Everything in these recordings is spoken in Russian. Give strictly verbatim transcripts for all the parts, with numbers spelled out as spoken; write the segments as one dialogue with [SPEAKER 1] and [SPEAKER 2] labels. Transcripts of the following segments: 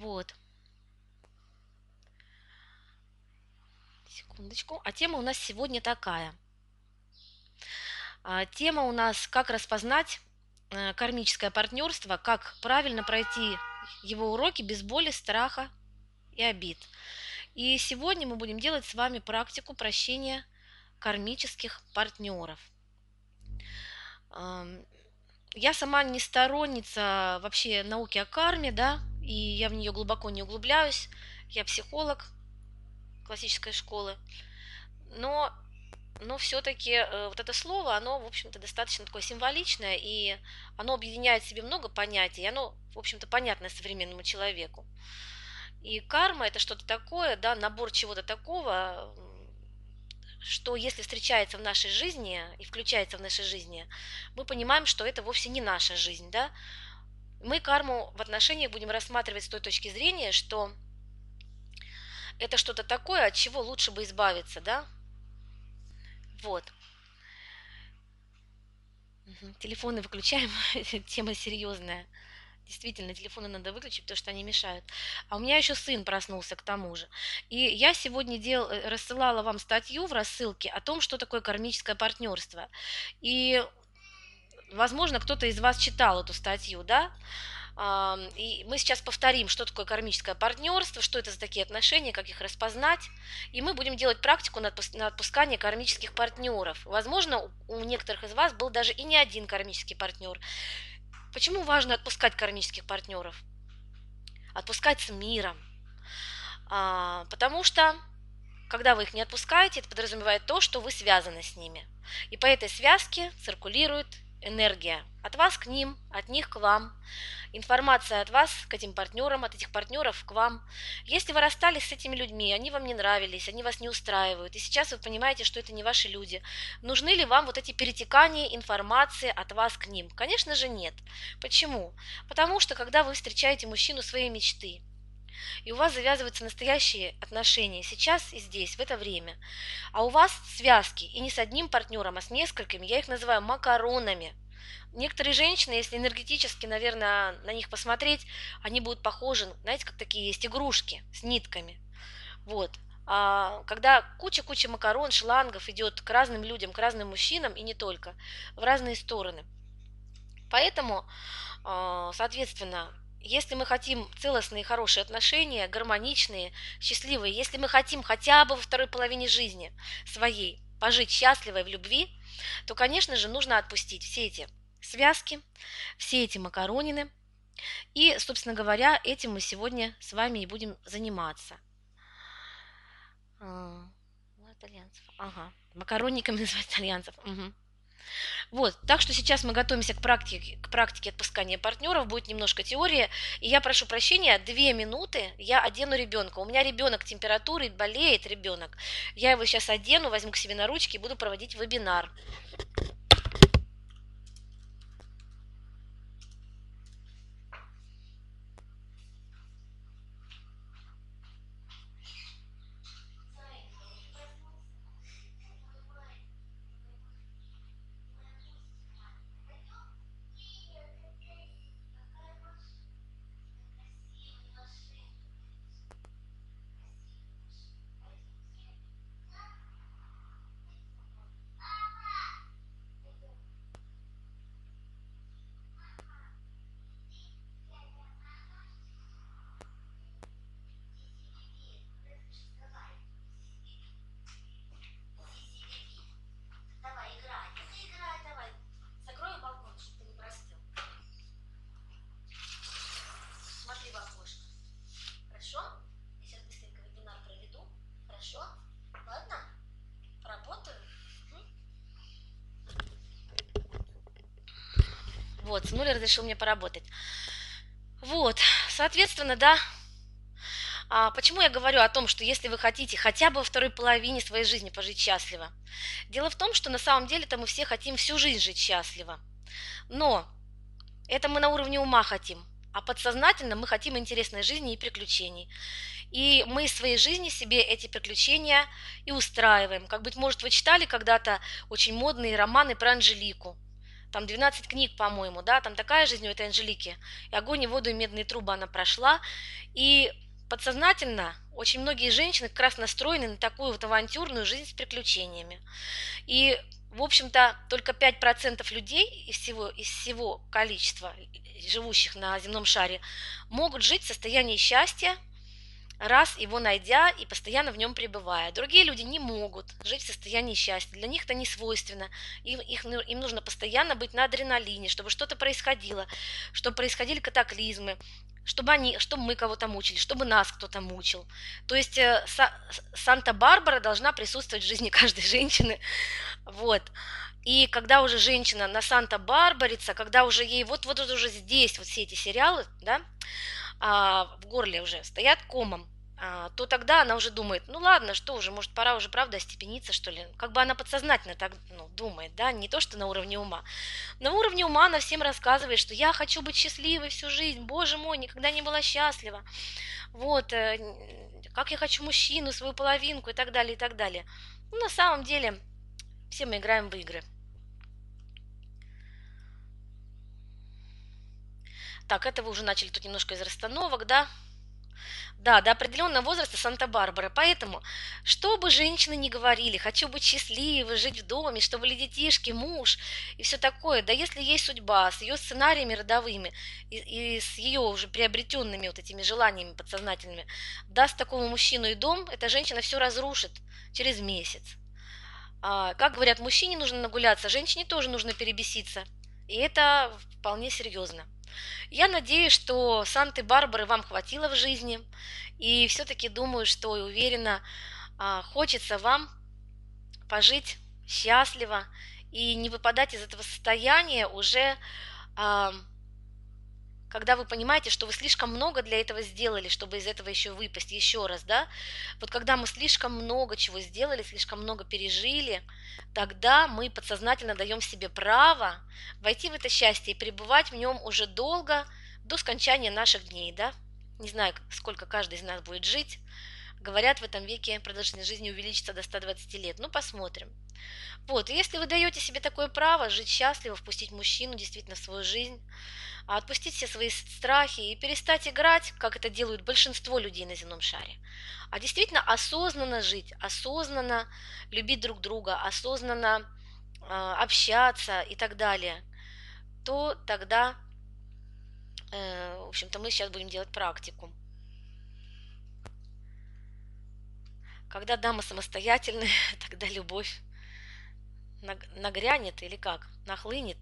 [SPEAKER 1] Вот. Секундочку. А тема у нас сегодня такая. А, Тема у нас «Как распознать э, кармическое партнерство, как правильно пройти его уроки без боли, страха и обид». И сегодня мы будем делать с вами практику прощения кармических партнеров. Ам, Я сама не сторонница вообще науки о карме, да, и я в нее глубоко не углубляюсь. Я психолог классической школы, но но все-таки вот это слово, оно, в общем-то, достаточно такое символичное, и оно объединяет в себе много понятий, и оно, в общем-то, понятно современному человеку. И карма – это что-то такое, да, набор чего-то такого, что если встречается в нашей жизни и включается в нашей жизни, мы понимаем, что это вовсе не наша жизнь, да. Мы карму в отношениях будем рассматривать с той точки зрения, что это что-то такое, от чего лучше бы избавиться, да. Вот. Мгм. Телефоны выключаем, тема серьезная. Действительно, телефоны надо выключить, потому что они мешают. А у меня еще сын проснулся к тому же. И я сегодня дел, э, рассылала вам статью в рассылке о том, что такое кармическое партнерство. И, возможно, кто-то из вас читал эту статью, да? Ам, И мы сейчас повторим, что такое кармическое партнерство, что это за такие отношения, как их распознать. И мы будем делать практику на отпус- на отпускание кармических партнеров. Возможно, у у некоторых из вас был даже и не один кармический партнер. Почему важно отпускать кармических партнеров? Отпускать с миром. А, потому что, когда вы их не отпускаете, это подразумевает то, что вы связаны с ними. И по этой связке циркулирует энергия от вас к ним, от них к вам, информация от вас к этим партнерам, от этих партнеров к вам. Если вы расстались с этими людьми, они вам не нравились, они вас не устраивают, и сейчас вы понимаете, что это не ваши люди, нужны ли вам вот эти перетекания информации от вас к ним? Конечно же нет. Почему? Потому что, когда вы встречаете мужчину своей мечты, и у вас завязываются настоящие отношения сейчас и здесь, в это время, а у вас связки, и не с одним партнером, а с несколькими, я их называю макаронами. Некоторые женщины, если энергетически, наверное, на них посмотреть, они будут похожи, знаете, как такие есть игрушки с нитками. Вот. А когда куча-куча макарон, шлангов идет к разным людям, к разным мужчинам и не только, в разные стороны. Поэтому, а, соответственно, если мы хотим целостные, хорошие отношения, гармоничные, счастливые, если мы хотим хотя бы во второй половине жизни своей пожить счастливой в любви, то, конечно же, нужно отпустить все эти связки, все эти макаронины. И, собственно говоря, этим мы сегодня с вами и будем заниматься. А, ну, итальянцев. Ага. Макаронниками называют итальянцев. Мгм. Вот, так что сейчас мы готовимся к практике, к практике отпускания партнеров, будет немножко теории, и я прошу прощения, две минуты я одену ребенка. У меня ребенок температурой, болеет ребенок. Я его сейчас одену, возьму к себе на ручки и буду проводить вебинар. Давай, играй. Играй, давай. Закрой балкон, чтобы ты не простыл. Смотри в окошко. Хорошо? Я сейчас быстренько вебинар проведу. Хорошо? Ладно? Поработаю? Вот, сынуля разрешил мне поработать. Вот, соответственно, да. А почему я говорю о том, что если вы хотите хотя бы во второй половине своей жизни пожить счастливо? Дело в том, что на самом деле-то мы все хотим всю жизнь жить счастливо. Но это мы на уровне ума хотим. А подсознательно мы хотим интересной жизни и приключений. И мы из своей жизни себе эти приключения и устраиваем. Как, быть может, вы читали когда-то очень модные романы про Анжелику. там двенадцать книг, по-моему, да, там такая жизнь у этой Анжелики, и огонь, и воду, и медные трубы она прошла, и подсознательно очень многие женщины как раз настроены на такую вот авантюрную жизнь с приключениями. И, в общем-то, только пять процентов людей из всего, из всего количества живущих на земном шаре могут жить в состоянии счастья, раз его найдя и постоянно в нем пребывая. Другие люди не могут жить в состоянии счастья, для них это не свойственно. Им, их, ну, им нужно постоянно быть на адреналине, чтобы что-то происходило, чтобы происходили катаклизмы, чтобы, они, чтобы мы кого-то мучили, чтобы нас кто-то мучил. То есть э, Са- Санта-Барбара должна присутствовать в жизни каждой женщины. Вот. И когда уже женщина на Санта-Барбарица, когда уже ей вот-вот уже здесь, вот все эти сериалы, да, а, в горле уже стоят комом, а, то тогда она уже думает, ну ладно, что уже, может, пора уже, правда, остепениться, что ли. Как бы она подсознательно так, ну, думает, да, не то, что на уровне ума. На уровне ума она всем рассказывает, что я хочу быть счастливой всю жизнь, боже мой, никогда не была счастлива. Вот, э, как я хочу мужчину, свою половинку и так далее, и так далее. Ну, на самом деле, все мы играем в игры. Так, это вы уже начали тут немножко из расстановок, да? Да, до определенного возраста Санта-Барбара. Поэтому, что бы женщины ни говорили, хочу быть счастливой, жить в доме, чтобы были детишки, муж и все такое. Да если есть судьба с ее сценариями родовыми и, и с ее уже приобретенными вот этими желаниями подсознательными, даст такому мужчину и дом, эта женщина все разрушит через месяц. А, как говорят, мужчине нужно нагуляться, женщине тоже нужно перебеситься. И это вполне серьезно. Я надеюсь, что Санты-Барбары вам хватило в жизни, и все-таки думаю, что и уверена, а, хочется вам пожить счастливо и не выпадать из этого состояния уже, а, когда вы понимаете, что вы слишком много для этого сделали, чтобы из этого еще выпасть, еще раз, да? Вот когда мы слишком много чего сделали, слишком много пережили, тогда мы подсознательно даем себе право войти в это счастье и пребывать в нем уже долго, до скончания наших дней, да? Не знаю, сколько каждый из нас будет жить. Говорят, в этом веке продолжительность жизни увеличится до ста двадцати лет. Ну, посмотрим. Вот, и если вы даете себе такое право жить счастливо, впустить мужчину действительно в свою жизнь, а отпустить все свои страхи и перестать играть, как это делают большинство людей на земном шаре, а действительно осознанно жить, осознанно любить друг друга, осознанно а, общаться и так далее, то тогда, э, в общем-то, мы сейчас будем делать практику. Когда дама самостоятельная, тогда любовь нагрянет или как? Нахлынет.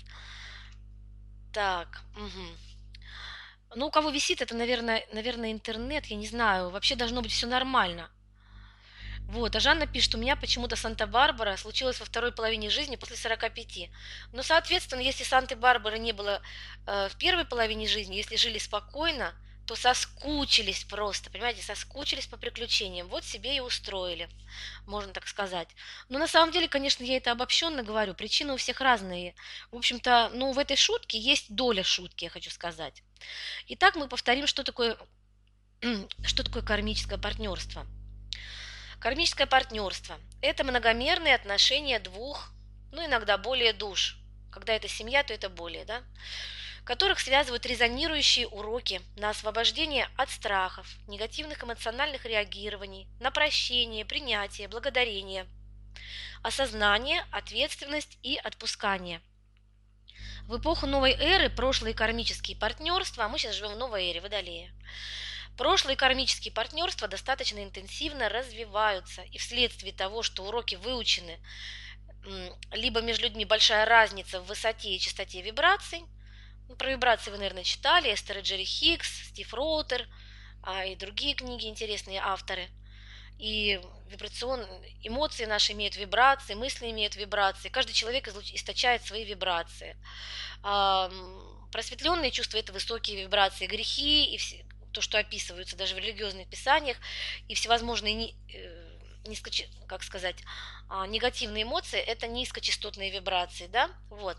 [SPEAKER 1] Так, мгм. Ну, у кого висит, это, наверное, наверное, интернет, я не знаю. Вообще должно быть все нормально. Вот, а Жанна пишет, у меня почему-то Санта-Барбара случилась во второй половине жизни после сорока пяти. Но, соответственно, если Санты-Барбары не было э, в первой половине жизни, если жили спокойно, то соскучились просто, понимаете, соскучились по приключениям. Вот себе и устроили, можно так сказать. Но на самом деле, конечно, я это обобщенно говорю, причины у всех разные. В общем-то, ну, в этой шутке есть доля шутки, я хочу сказать. Итак, мы повторим, что такое, что такое кармическое партнерство. Кармическое партнерство – это многомерные отношения двух, ну иногда более душ. Когда это семья, то это более, да? Которых связывают резонирующие уроки на освобождение от страхов, негативных эмоциональных реагирований, на прощение, принятие, благодарение, осознание, ответственность и отпускание. В эпоху новой эры прошлые кармические партнерства, а мы сейчас живем в новой эре Водолея, прошлые кармические партнерства достаточно интенсивно развиваются, и вследствие того, что уроки выучены, либо между людьми большая разница в высоте и частоте вибраций. Ну, про вибрации вы, наверное, читали, Эстер и Джерри Хикс, Стив Роутер, а и другие книги, интересные авторы. И вибрацион... эмоции наши имеют вибрации, мысли имеют вибрации. Каждый человек источает свои вибрации. А, просветленные чувства – это высокие вибрации, грехи и все, то, что описываются даже в религиозных писаниях, и всевозможные не, э, низко, как сказать, а, негативные эмоции – это низкочастотные вибрации, да, вот.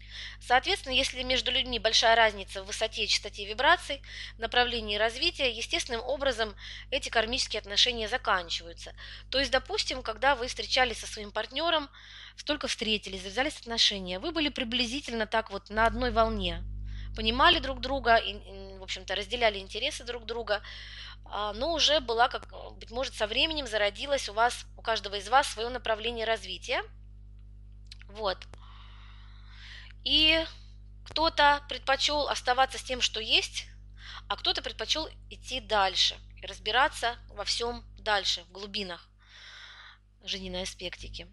[SPEAKER 1] Соответственно, если между людьми большая разница в высоте, частоте вибраций, направлении развития, естественным образом эти кармические отношения заканчиваются. То есть, допустим, когда вы встречались со своим партнером, столько встретились, завязались отношения, вы были приблизительно так вот на одной волне, понимали друг друга, и, и, в общем-то, разделяли интересы друг друга, а, но уже была, как, быть может, со временем зародилось у вас, у каждого из вас свое направление развития. Вот. И кто-то предпочел оставаться с тем, что есть, а кто-то предпочел идти дальше и разбираться во всем дальше, в глубинах жизненной аспектики.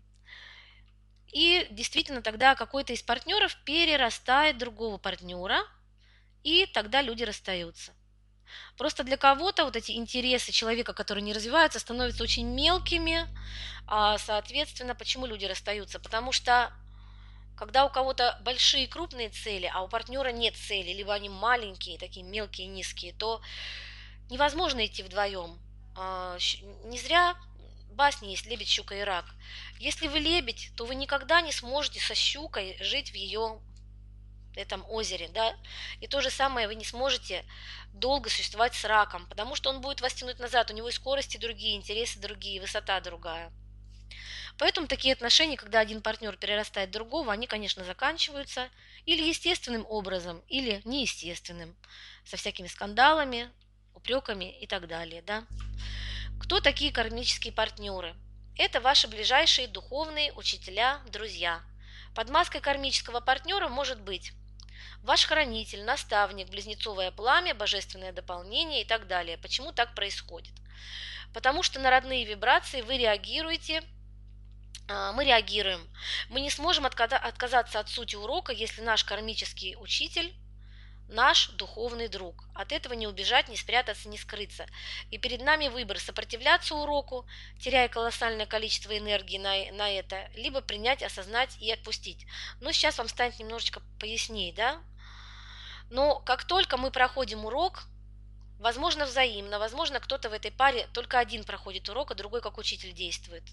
[SPEAKER 1] И действительно тогда какой-то из партнеров перерастает другого партнера, и тогда люди расстаются. Просто для кого-то вот эти интересы человека, которые не развиваются, становятся очень мелкими, а, соответственно, почему люди расстаются? Потому что когда у кого-то большие крупные цели, а у партнера нет цели, либо они маленькие, такие мелкие, низкие, то невозможно идти вдвоем. А, щ- Не зря в басне есть лебедь, щука и рак. Если вы лебедь, то вы никогда не сможете со щукой жить в ее этом озере, да, и то же самое вы не сможете долго существовать с раком, потому что он будет вас тянуть назад, у него и скорости другие, интересы другие, высота другая. Поэтому такие отношения, когда один партнер перерастает в другого, они, конечно, заканчиваются или естественным образом, или неестественным, со всякими скандалами, упреками и так далее. Да? Кто такие кармические партнеры? Это ваши ближайшие духовные учителя, друзья. Под маской кармического партнера может быть ваш хранитель, наставник, близнецовое пламя, божественное дополнение и так далее. Почему так происходит? Потому что на родные вибрации вы реагируете, а, мы реагируем. Мы не сможем отказаться от сути урока, если наш кармический учитель наш духовный друг. От этого не убежать, не спрятаться, не скрыться. И перед нами выбор: сопротивляться уроку, теряя колоссальное количество энергии на, на это, либо принять, осознать и отпустить. Но сейчас вам станет немножечко пояснее, да? Но как только мы проходим урок, возможно взаимно, возможно кто-то в этой паре только один проходит урок, а другой как учитель действует,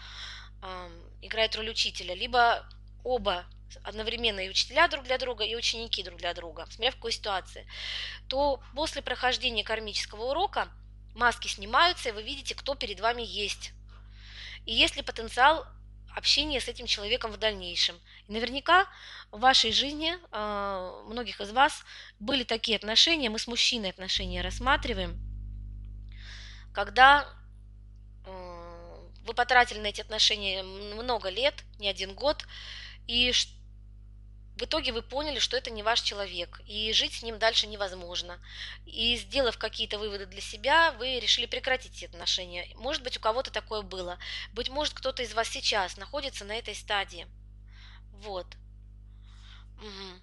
[SPEAKER 1] играет роль учителя, либо оба одновременно и учителя друг для друга, и ученики друг для друга, смотря в какой ситуации, то после прохождения кармического урока маски снимаются, и вы видите, кто перед вами есть. И есть ли потенциал общения с этим человеком в дальнейшем. И наверняка в вашей жизни, э, многих из вас, были такие отношения, мы с мужчиной отношения рассматриваем, когда э, вы потратили на эти отношения много лет, не один год, и в итоге вы поняли, что это не ваш человек, и жить с ним дальше невозможно. И сделав какие-то выводы для себя, вы решили прекратить эти отношения. Может быть, у кого-то такое было. Быть может, кто-то из вас сейчас находится на этой стадии. Вот. Мгм.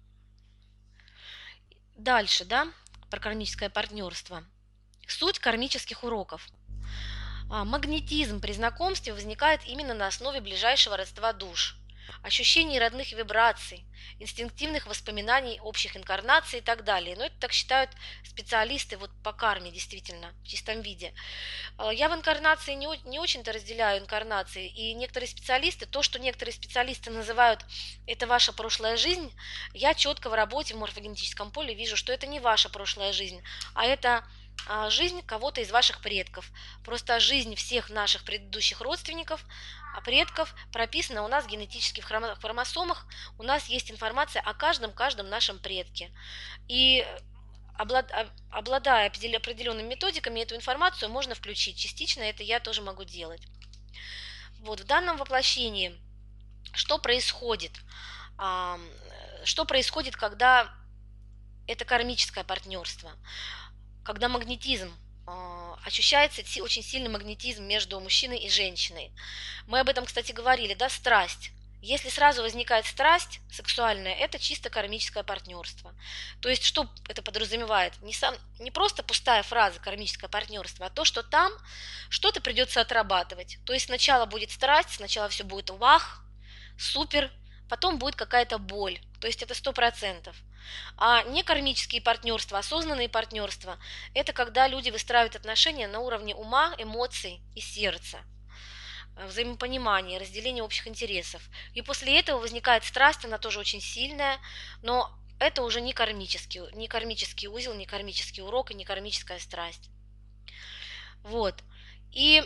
[SPEAKER 1] Дальше, да, про кармическое партнерство. Суть кармических уроков. А, Магнетизм при знакомстве возникает именно на основе ближайшего родства душ, ощущений родных вибраций, инстинктивных воспоминаний общих инкарнаций и так далее. Но это так считают специалисты вот по карме, действительно, в чистом виде. А, Я в инкарнации не, о- не очень-то разделяю инкарнации, и некоторые специалисты, то, что некоторые специалисты называют «это ваша прошлая жизнь», я четко в работе в морфогенетическом поле вижу, что это не ваша прошлая жизнь, а это а, жизнь кого-то из ваших предков. Просто жизнь всех наших предыдущих родственников, а предков прописана у нас генетически в хромо- в хромосомах. У нас есть информация о каждом-каждом нашем предке. И облад- а- обладая определ- определенными методиками, эту информацию можно включить. Частично это я тоже могу делать. Вот в данном воплощении что происходит? Ам, э, Что происходит, когда это кармическое партнерство? Когда магнетизм, а, ощущается си- очень сильный магнетизм между мужчиной и женщиной. Мы об этом, кстати, говорили, да, страсть. Если сразу возникает страсть сексуальная, это чисто кармическое партнерство. То есть, что это подразумевает? Не, сам, не просто пустая фраза кармическое партнерство, а то, что там что-то придется отрабатывать. То есть сначала будет страсть, сначала все будет вах, супер, потом будет какая-то боль. То есть это сто процентов. А некармические партнерства, осознанные партнерства – это когда люди выстраивают отношения на уровне ума, эмоций и сердца. э, взаимопонимание, разделение общих интересов. И после этого возникает страсть, она тоже очень сильная, но это уже не кармический, не кармический узел, не кармический урок и не кармическая страсть. Вот. И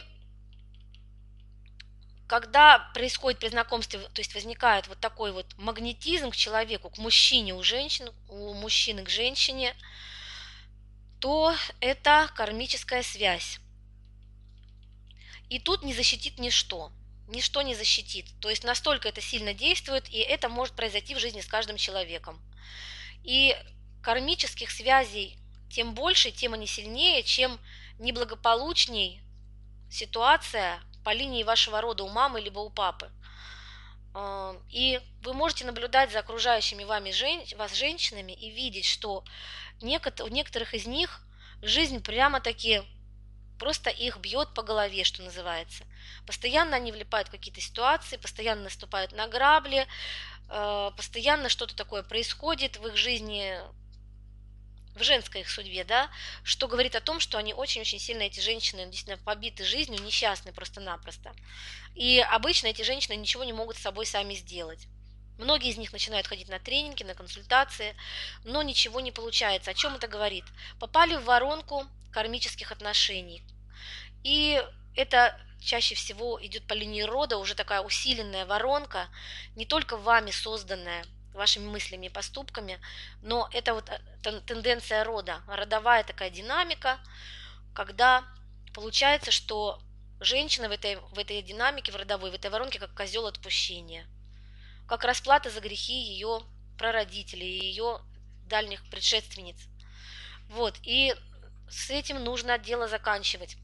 [SPEAKER 1] когда происходит при знакомстве, то есть возникает вот такой вот магнетизм к человеку, к мужчине у женщин, у мужчины к женщине, то это кармическая связь. И тут не защитит ничто. Ничто не защитит. То есть настолько это сильно действует, и это может произойти в жизни с каждым человеком. И кармических связей тем больше, тем они сильнее, чем неблагополучней ситуация по линии вашего рода у мамы либо у папы. И вы можете наблюдать за окружающими вами жен... вас женщинами и видеть, что у некоторых из них жизнь прямо-таки просто их бьет по голове, что называется. Постоянно они влипают в какие-то ситуации, постоянно наступают на грабли, постоянно что-то такое происходит в их жизни, в женской их судьбе, да, что говорит о том, что они очень-очень сильно, эти женщины, действительно побиты жизнью, несчастны просто-напросто. И обычно эти женщины ничего не могут с собой сами сделать. Многие из них начинают ходить на тренинги, на консультации, но ничего не получается. О чем это говорит? Попали в воронку кармических отношений. И это чаще всего идет по линии рода, уже такая усиленная воронка, не только вами созданная, вашими мыслями и поступками, но это вот тенденция рода, родовая такая динамика, когда получается, что женщина в этой, в этой динамике, в родовой, в этой воронке, как козел отпущения, как расплата за грехи ее прародителей, ее дальних предшественниц. Вот, и с этим нужно дело заканчивать.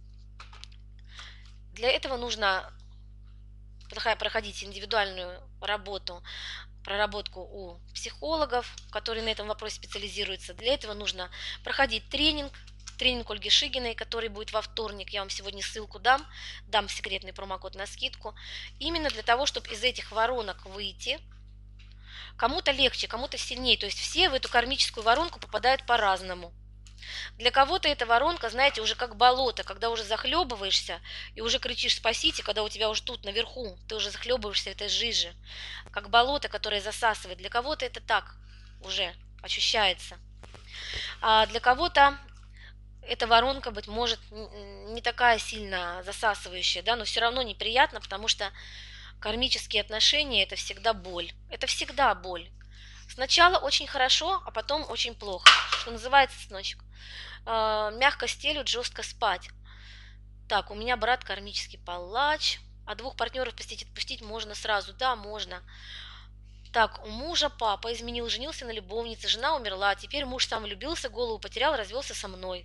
[SPEAKER 1] Для этого нужно проходить индивидуальную работу, проработку у психологов, которые на этом вопросе специализируются. Для этого нужно проходить тренинг, тренинг Ольги Шигиной, который будет во вторник. Я вам сегодня ссылку дам, дам секретный промокод на скидку. Именно для того, чтобы из этих воронок выйти. Кому-то легче, кому-то сильнее. То есть все в эту кармическую воронку попадают по-разному. Для кого-то эта воронка, знаете, уже как болото, когда уже захлебываешься и уже кричишь «спасите», когда у тебя уже тут наверху, ты уже захлебываешься в этой жиже, как болото, которое засасывает. Для кого-то это так уже ощущается. А для кого-то эта воронка, быть может, не такая сильно засасывающая, да, но все равно неприятно, потому что кармические отношения – это всегда боль. Это всегда боль. Сначала очень хорошо, а потом очень плохо. Что называется, сыночек? Мягко стелют, жестко спать. Так, у меня брат кармический палач. А двух партнеров пустить, отпустить можно сразу? Да, можно. Так, у мужа папа изменил, женился на любовнице, жена умерла, теперь муж сам влюбился, голову потерял, развелся со мной.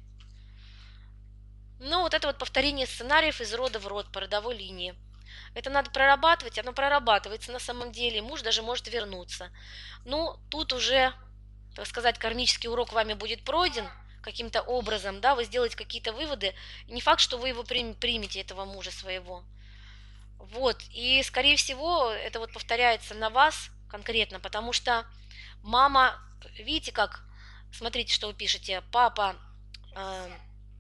[SPEAKER 1] Ну, вот это вот повторение сценариев из рода в род по родовой линии. Это надо прорабатывать, оно прорабатывается на самом деле, муж даже может вернуться. Ну, тут уже, так сказать, кармический урок вами будет пройден каким-то образом, да, вы сделаете какие-то выводы, не факт, что вы его примете, этого мужа своего. Вот, и, скорее всего, это вот повторяется на вас конкретно, потому что мама, видите как, смотрите, что вы пишете, папа, э,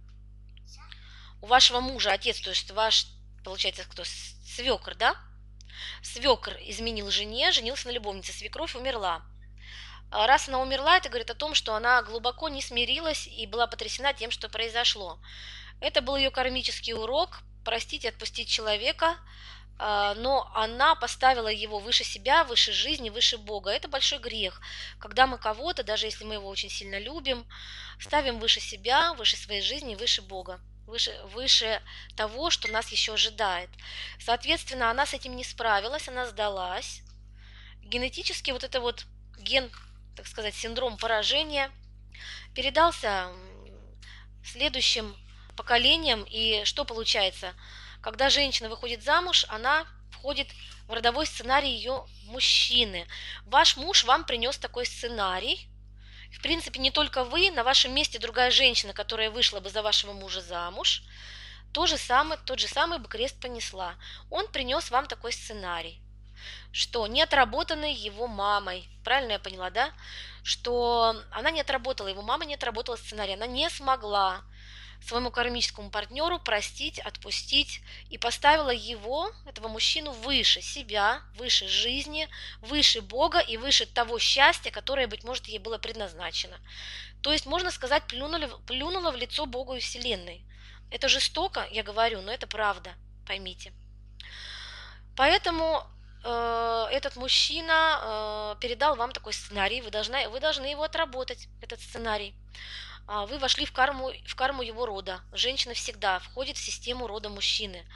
[SPEAKER 1] у вашего мужа, отец, то есть ваш, получается, кто, свекр, да? Свекр изменил жене, женился на любовнице, свекровь умерла. Раз она умерла, это говорит о том, что она глубоко не смирилась и была потрясена тем, что произошло. Это был ее кармический урок, простить и отпустить человека, но она поставила его выше себя, выше жизни, выше Бога. Это большой грех, когда мы кого-то, даже если мы его очень сильно любим, ставим выше себя, выше своей жизни, выше Бога. Выше, выше того, что нас еще ожидает. Соответственно, она с этим не справилась, она сдалась. Генетически вот это вот ген, так сказать, синдром поражения передался следующим поколениям. И что получается? Когда женщина выходит замуж, она входит в родовой сценарий ее мужчины. Ваш муж вам принес такой сценарий. В принципе, не только вы, на вашем месте другая женщина, которая вышла бы за вашего мужа замуж, то же самое, тот же самый бы крест понесла. Он принес вам такой сценарий. что не отработанный его мамой. Правильно я поняла, да? Что она не отработала, его мама не отработала сценарий, она не смогла своему кармическому партнеру простить, отпустить и поставила его, этого мужчину, выше себя, выше жизни, выше Бога и выше того счастья, которое, быть может, ей было предназначено. То есть, можно сказать, плюнули, плюнула в лицо Богу и Вселенной. Это жестоко, я говорю, но это правда, поймите. Поэтому э, этот мужчина э, передал вам такой сценарий, вы должны, вы должны его отработать, этот сценарий. А, Вы вошли в карму, в карму его рода. Женщина всегда входит в систему рода мужчины.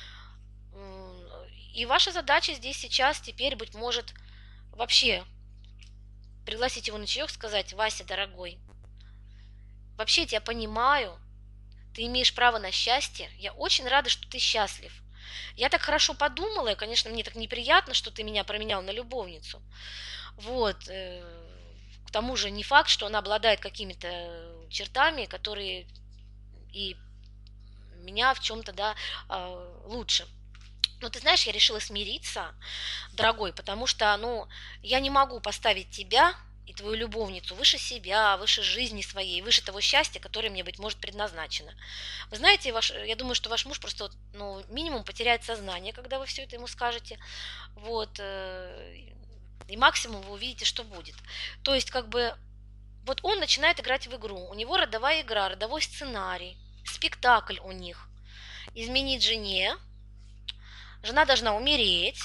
[SPEAKER 1] М, И ваша задача здесь сейчас теперь, быть может, вообще пригласить его на чаек, сказать: Вася, дорогой, вообще я тебя понимаю, ты имеешь право на счастье, я очень рада, что ты счастлив. Я так хорошо подумала, и, конечно, мне так неприятно, что ты меня променял на любовницу. Вот. э, К тому же не факт, что она обладает какими-то чертами, которые и меня в чем-то, да, а, лучше. Но ты знаешь, я решила смириться, дорогой, потому что, ну, я не могу поставить тебя и твою любовницу выше себя, выше жизни своей, выше того счастья, которое мне, быть может, предназначено. Вы знаете, ваш, я думаю, что ваш муж просто, вот, ну, минимум потеряет сознание, когда вы все это ему скажете. Вот. э, И максимум вы увидите, что будет. То есть, как бы, вот он начинает играть в игру. У него родовая игра, родовой сценарий, спектакль у них. Изменить жене, жена должна умереть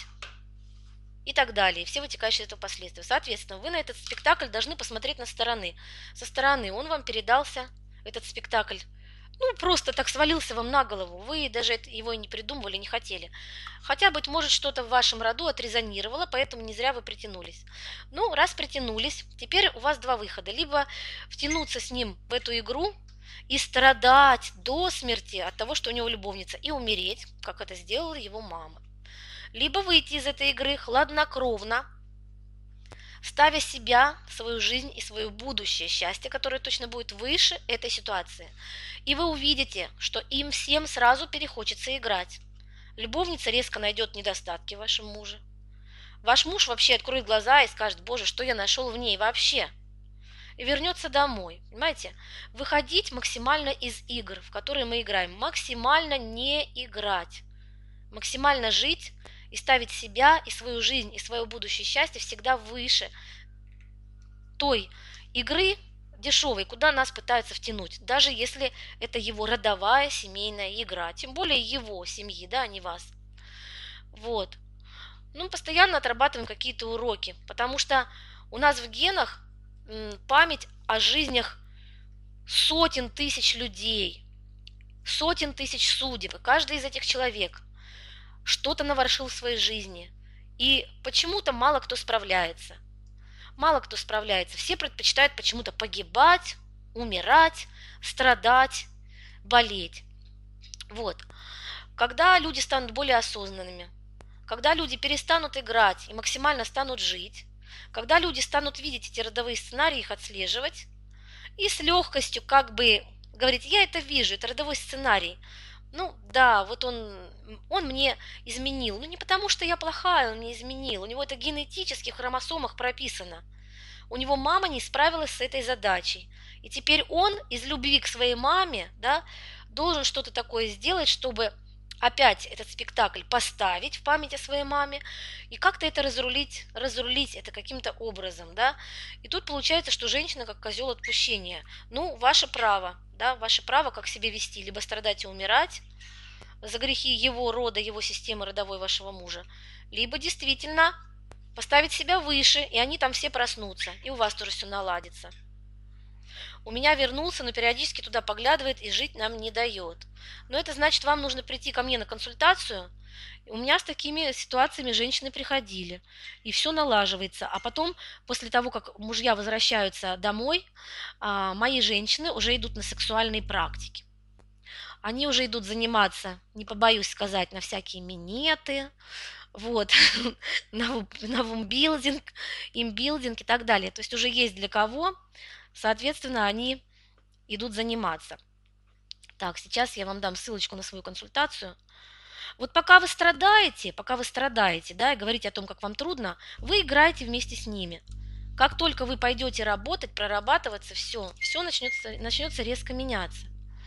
[SPEAKER 1] и так далее. Все вытекающие из этого последствия. Соответственно, вы на этот спектакль должны посмотреть на стороны. Со стороны он вам передался, этот спектакль, ну, просто так свалился вам на голову. Вы даже это- его и не придумывали, не хотели. Хотя, быть может, что-то в вашем роду отрезонировало, поэтому не зря вы притянулись. Ну, раз притянулись, теперь у вас два выхода. Либо втянуться с ним в эту игру и страдать до смерти от того, что у него любовница, и умереть, как это сделала его мама. Либо выйти из этой игры хладнокровно, ставя себя, свою жизнь и свое будущее счастье, которое точно будет выше этой ситуации. И вы увидите, что им всем сразу перехочется играть. Любовница резко найдет недостатки в вашем муже. Ваш муж вообще откроет глаза и скажет: Боже, что я нашел в ней вообще? И вернется домой. Понимаете? Выходить максимально из игр, в которые мы играем. Максимально не играть. Максимально жить и ставить себя и свою жизнь и свое будущее счастье всегда выше той игры дешевой, куда нас пытаются втянуть, даже если это его родовая семейная игра, тем более его семьи, да, а не вас. Вот. Ну, постоянно отрабатываем какие-то уроки, потому что у нас в генах м, память о жизнях сотен тысяч людей, сотен тысяч судеб, и каждый из этих человек что-то наворошил в своей жизни. И почему-то мало кто справляется. Мало кто справляется. Все предпочитают почему-то погибать, умирать, страдать, болеть. Вот. Когда люди станут более осознанными, когда люди перестанут играть и максимально станут жить, когда люди станут видеть эти родовые сценарии, их отслеживать, и с легкостью как бы говорить: я это вижу, это родовой сценарий. Ну да, вот он, он мне изменил. Ну не потому, что я плохая, он мне изменил. У него это генетически в хромосомах прописано. У него мама не справилась с этой задачей. И теперь он из любви к своей маме, да, должен что-то такое сделать, чтобы опять этот спектакль поставить в память о своей маме и как-то это разрулить, разрулить это каким-то образом, да. И тут получается, что женщина как козел отпущения. Ну, ваше право, да, ваше право, как себя вести, либо страдать и умирать за грехи его рода, его системы родовой вашего мужа, либо действительно поставить себя выше, и они там все проснутся, и у вас тоже все наладится. У меня вернулся, но периодически туда поглядывает и жить нам не дает. Но это значит, вам нужно прийти ко мне на консультацию. У меня с такими ситуациями женщины приходили, и все налаживается. А потом, после того, как мужья возвращаются домой, а, мои женщины уже идут на сексуальные практики. Они уже идут заниматься, не побоюсь сказать, на всякие минеты, вот, на, ву- на вумбилдинг, имбилдинг и так далее. То есть уже есть для кого, соответственно, они идут заниматься. Так, сейчас я вам дам ссылочку на свою консультацию. Вот пока вы страдаете, пока вы страдаете, да, и говорите о том, как вам трудно, вы играете вместе с ними. Как только вы пойдете работать, прорабатываться, все, все начнется, начнется резко меняться.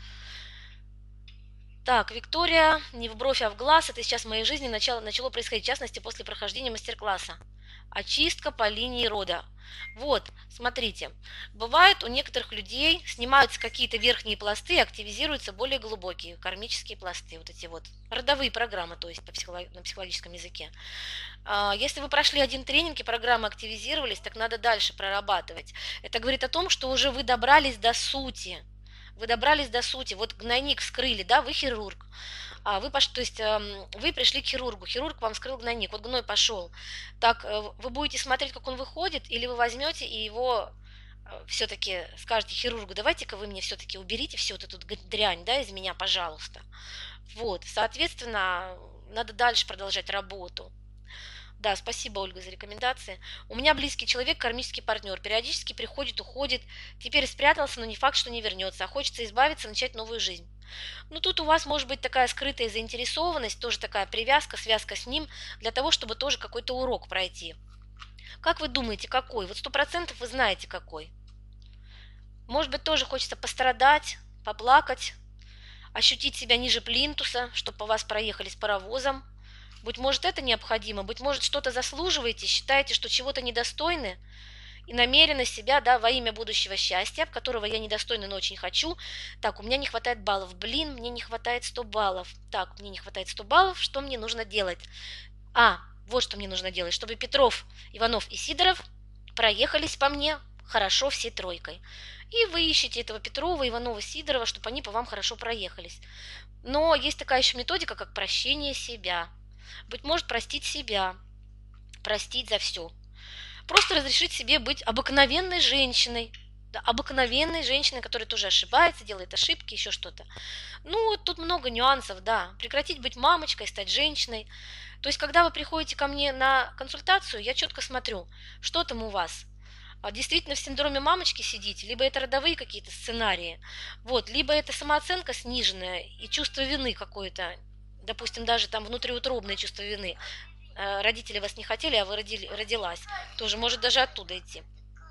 [SPEAKER 1] Так, Виктория, не в бровь, а в глаз. Это сейчас в моей жизни начало, начало происходить, в частности, после прохождения мастер-класса. Очистка по линии рода. Вот, смотрите, бывает у некоторых людей снимаются какие-то верхние пласты, активизируются более глубокие кармические пласты, вот эти вот родовые программы, то есть по психолог, на психологическом языке. А, Если вы прошли один тренинг и программы активизировались, так надо дальше прорабатывать. Это говорит о том, что уже вы добрались до сути. Вы добрались до сути. Вот гнойник вскрыли, да, вы хирург. А вы, пош... то есть эм, вы пришли к хирургу, хирург вам вскрыл гнойник, вот гной пошел. Так, э, вы будете смотреть, как он выходит, или вы возьмете и его все-таки скажете хирургу, давайте-ка вы мне все-таки уберите всю вот эту дрянь, да, из меня, пожалуйста. Вот, соответственно, надо дальше продолжать работу. Да, спасибо, Ольга, за рекомендации. У меня близкий человек, кармический партнер. Периодически приходит, уходит. Теперь спрятался, но не факт, что не вернется. А хочется избавиться, начать новую жизнь. Ну, тут у вас может быть такая скрытая заинтересованность, тоже такая привязка, связка с ним, для того, чтобы тоже какой-то урок пройти. Как вы думаете, какой? Вот сто процентов вы знаете, какой. Может быть, тоже хочется пострадать, поплакать, ощутить себя ниже плинтуса, чтобы по вас проехали с паровозом. Быть может, это необходимо, быть может, что-то заслуживаете, считаете, что чего-то недостойны, и намеренно себя, да, во имя будущего счастья, которого я недостойна, но очень хочу. Так, у меня не хватает баллов. Блин, мне не хватает сто баллов. Так, мне не хватает сто баллов, что мне нужно делать? А, вот что мне нужно делать, чтобы Петров, Иванов и Сидоров проехались по мне хорошо всей тройкой. И вы ищете этого Петрова, Иванова, Сидорова, чтобы они по вам хорошо проехались. Но есть такая еще методика, как прощение себя. Быть может, простить себя, простить за все. Просто разрешить себе быть обыкновенной женщиной, да, обыкновенной женщиной, которая тоже ошибается, делает ошибки, еще что-то. Ну, вот тут много нюансов, да. Прекратить быть мамочкой, стать женщиной. То есть, когда вы приходите ко мне на консультацию, я четко смотрю, что там у вас. А действительно в синдроме мамочки сидите, либо это родовые какие-то сценарии, вот, либо это самооценка сниженная и чувство вины какое-то, допустим, даже там внутриутробное чувство вины. Э, Родители вас не хотели, а вы родили, родилась. Тоже может даже оттуда идти.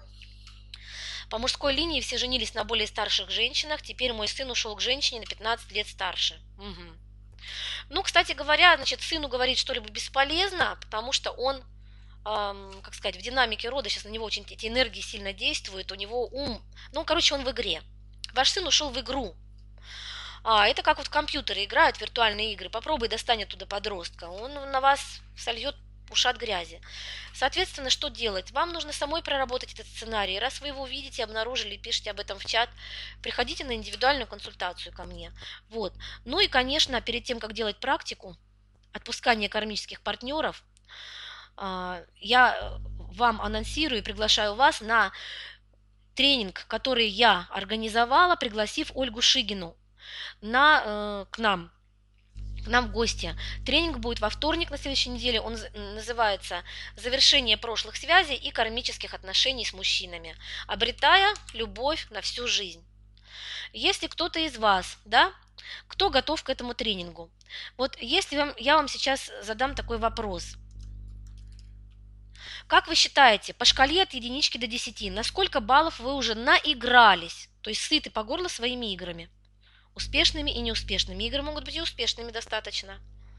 [SPEAKER 1] По мужской линии все женились на более старших женщинах. Теперь мой сын ушел к женщине на пятнадцать лет старше. Мгм. Ну, кстати говоря, значит, сыну говорить что-либо бесполезно, потому что он, эм, как сказать, в динамике рода сейчас на него очень эти энергии сильно действуют, у него ум, ну, короче, он в игре. Ваш сын ушел в игру. А, это как вот в компьютеры играют, виртуальные игры. Попробуй достань оттуда подростка. Он на вас сольет ушат грязи. Соответственно, что делать? Вам нужно самой проработать этот сценарий. Раз вы его видите, обнаружили, пишите об этом в чат, приходите на индивидуальную консультацию ко мне. Вот. Ну и, конечно, перед тем, как делать практику отпускания кармических партнеров, а, я э, вам анонсирую и приглашаю вас на тренинг, который я организовала, пригласив Ольгу Шигину на, э, к нам, к нам в гости. Тренинг будет во вторник на следующей неделе. Он называется «Завершение прошлых связей и кармических отношений с мужчинами, обретая любовь на всю жизнь». Если кто-то из вас, да, кто готов к этому тренингу? Вот если вам, я вам сейчас задам такой вопрос. Как вы считаете, по шкале от единички до десяти, на сколько баллов вы уже наигрались? То есть сыты по горло своими играми? Успешными и неуспешными. Игры могут быть и успешными достаточно.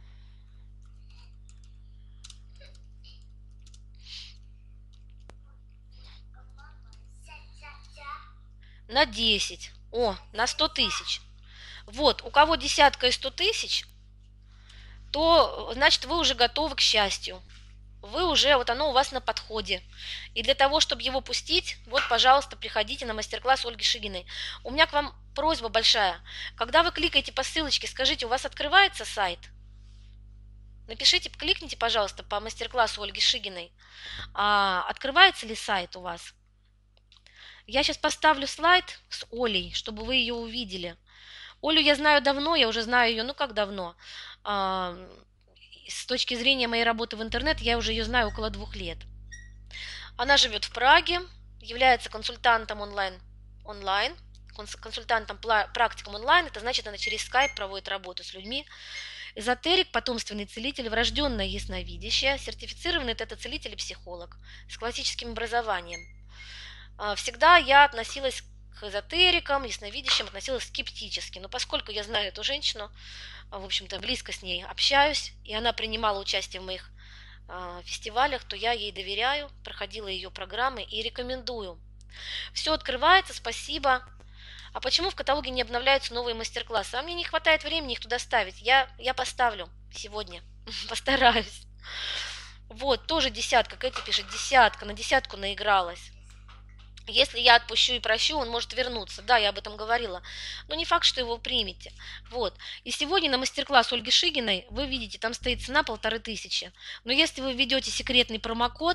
[SPEAKER 1] На десять. О, на сто тысяч. Вот, у кого десятка и сто тысяч, то, значит, вы уже готовы к счастью. Вы уже, вот оно у вас на подходе. И для того, чтобы его пустить, вот, пожалуйста, приходите на мастер-класс Ольги Шигиной. У меня к вам просьба большая. Когда вы кликаете по ссылочке, скажите, у вас открывается сайт? Напишите, кликните, пожалуйста, по мастер-классу Ольги Шигиной. А, открывается ли сайт у вас? Я сейчас поставлю слайд с Олей, чтобы вы ее увидели. Олю я знаю давно, я уже знаю ее, ну как давно. А, с точки зрения моей работы в интернет, я уже ее знаю около двух лет. Она живет в Праге, является консультантом онлайн, онлайн консультантом, практиком онлайн, это значит, она через скайп проводит работу с людьми. Эзотерик, потомственный целитель, врожденное ясновидящее, сертифицированный тета-целитель и психолог с классическим образованием. Всегда я относилась к эзотерикам, ясновидящим, относилась скептически, но поскольку я знаю эту женщину, в общем-то, близко с ней общаюсь, и она принимала участие в моих фестивалях, то я ей доверяю, проходила ее программы и рекомендую. Все открывается, спасибо. А почему в каталоге не обновляются новые мастер-классы? А мне не хватает времени их туда ставить. Я, я поставлю сегодня. Постараюсь. Вот, тоже десятка. Кэти пишет, десятка. На десятку наигралась. Если я отпущу и прощу, он может вернуться. Да, я об этом говорила. Но не факт, что его примете. Вот. И сегодня на мастер-класс Ольги Шигиной вы видите, там стоит цена полторы тысячи. Но если вы введете секретный промокод,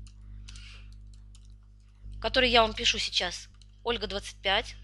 [SPEAKER 1] который я вам пишу сейчас, Ольга двадцать пять,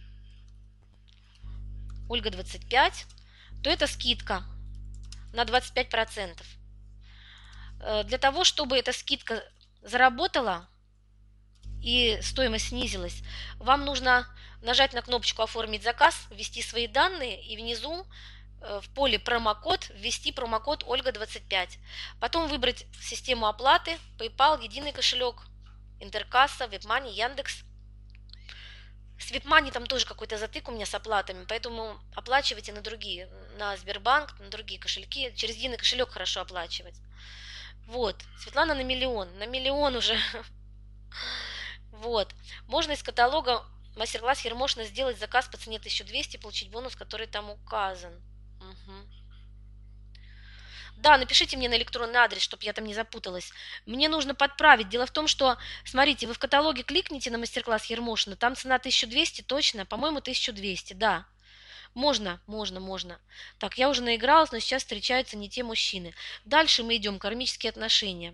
[SPEAKER 1] Ольга двадцать пять, то это скидка на двадцать пять процентов. Для того, чтобы эта скидка заработала и стоимость снизилась, вам нужно нажать на кнопочку «Оформить заказ», ввести свои данные и внизу в поле «Промокод» ввести промокод Ольга двадцать пять. Потом выбрать систему оплаты, PayPal, единый кошелек, Интеркасса, WebMoney, Яндекс. С WebMoney там тоже какой-то затык у меня с оплатами, поэтому оплачивайте на другие, на Сбербанк, на другие кошельки. Через единый кошелек хорошо оплачивать. Вот, Светлана на миллион, на миллион уже. Вот, можно из каталога мастер-класс Ермошина сделать заказ по цене тысяча двести, получить бонус, который там указан. Угу. Да, напишите мне на электронный адрес, чтобы я там не запуталась. Мне нужно подправить. Дело в том, что, смотрите, вы в каталоге кликните на мастер-класс Ермошина, там цена тысяча двести, точно, по-моему, тысяча двести, да. Можно, можно, можно. Так, я уже наигралась, но сейчас встречаются не те мужчины. Дальше мы идем, кармические отношения.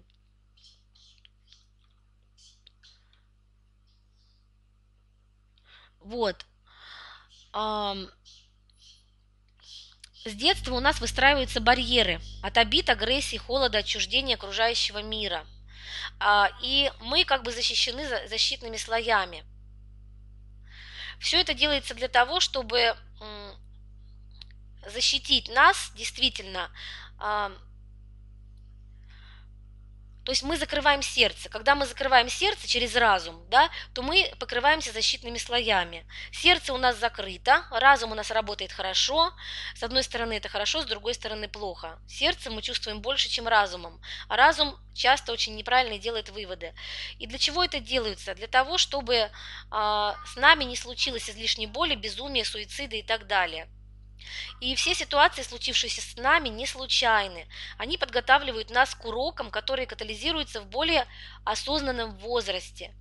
[SPEAKER 1] Вот. С детства у нас выстраиваются барьеры от обид, агрессии, холода, отчуждения окружающего мира. И мы как бы защищены защитными слоями. Все это делается для того, чтобы защитить нас действительно. То есть мы закрываем сердце. Когда мы закрываем сердце через разум, да, то мы покрываемся защитными слоями. Сердце у нас закрыто, разум у нас работает хорошо. С одной стороны это хорошо, с другой стороны плохо. Сердцем мы чувствуем больше, чем разумом. А разум часто очень неправильно делает выводы. И для чего это делается? Для того, чтобы э, с нами не случилось излишней боли, безумия, суицида и так далее. И все ситуации, случившиеся с нами, не случайны. Они подготавливают нас к урокам, которые катализируются в более осознанном возрасте.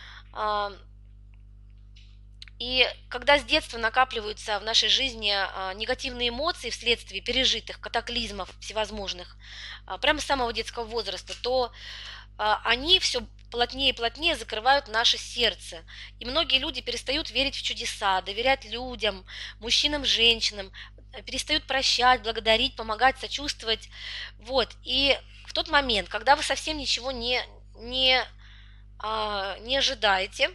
[SPEAKER 1] И когда с детства накапливаются в нашей жизни негативные эмоции вследствие пережитых катаклизмов всевозможных, прямо с самого детского возраста, то они все плотнее и плотнее закрывают наше сердце. И многие люди перестают верить в чудеса, доверять людям, мужчинам, женщинам, перестают прощать, благодарить, помогать, сочувствовать. Вот. И в тот момент, когда вы совсем ничего не, не, не ожидаете,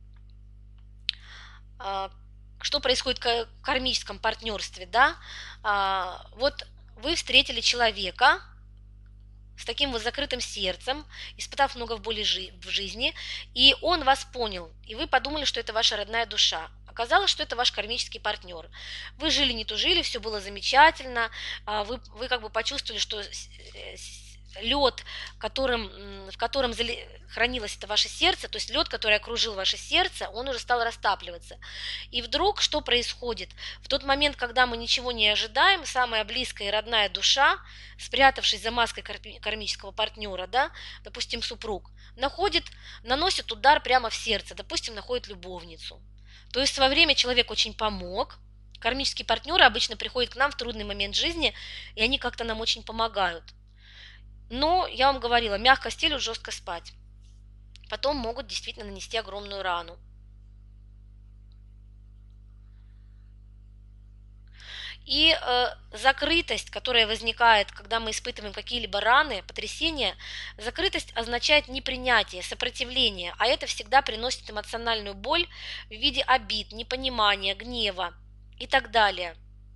[SPEAKER 1] что происходит в кармическом партнерстве, да, вот вы встретили человека с таким вот закрытым сердцем, испытав много боли в жизни, и он вас понял, и вы подумали, что это ваша родная душа. Оказалось, что это ваш кармический партнер. Вы жили, не тужили, все было замечательно, вы, вы как бы почувствовали, что лед, которым, в котором хранилось это ваше сердце, то есть лед, который окружил ваше сердце, он уже стал растапливаться. И вдруг что происходит? В тот момент, когда мы ничего не ожидаем, самая близкая и родная душа, спрятавшись за маской кармического партнера, да, допустим, супруг, находит, наносит удар прямо в сердце, допустим, находит любовницу. То есть в свое время человек очень помог. Кармические партнеры обычно приходят к нам в трудный момент жизни, и они как-то нам очень помогают. Но, я вам говорила, мягко стелют, жестко спать. Потом могут действительно нанести огромную рану. И э, закрытость, которая возникает, когда мы испытываем какие-либо раны, потрясения, закрытость означает непринятие, сопротивление, а это всегда приносит эмоциональную боль в виде обид, непонимания, гнева и так далее.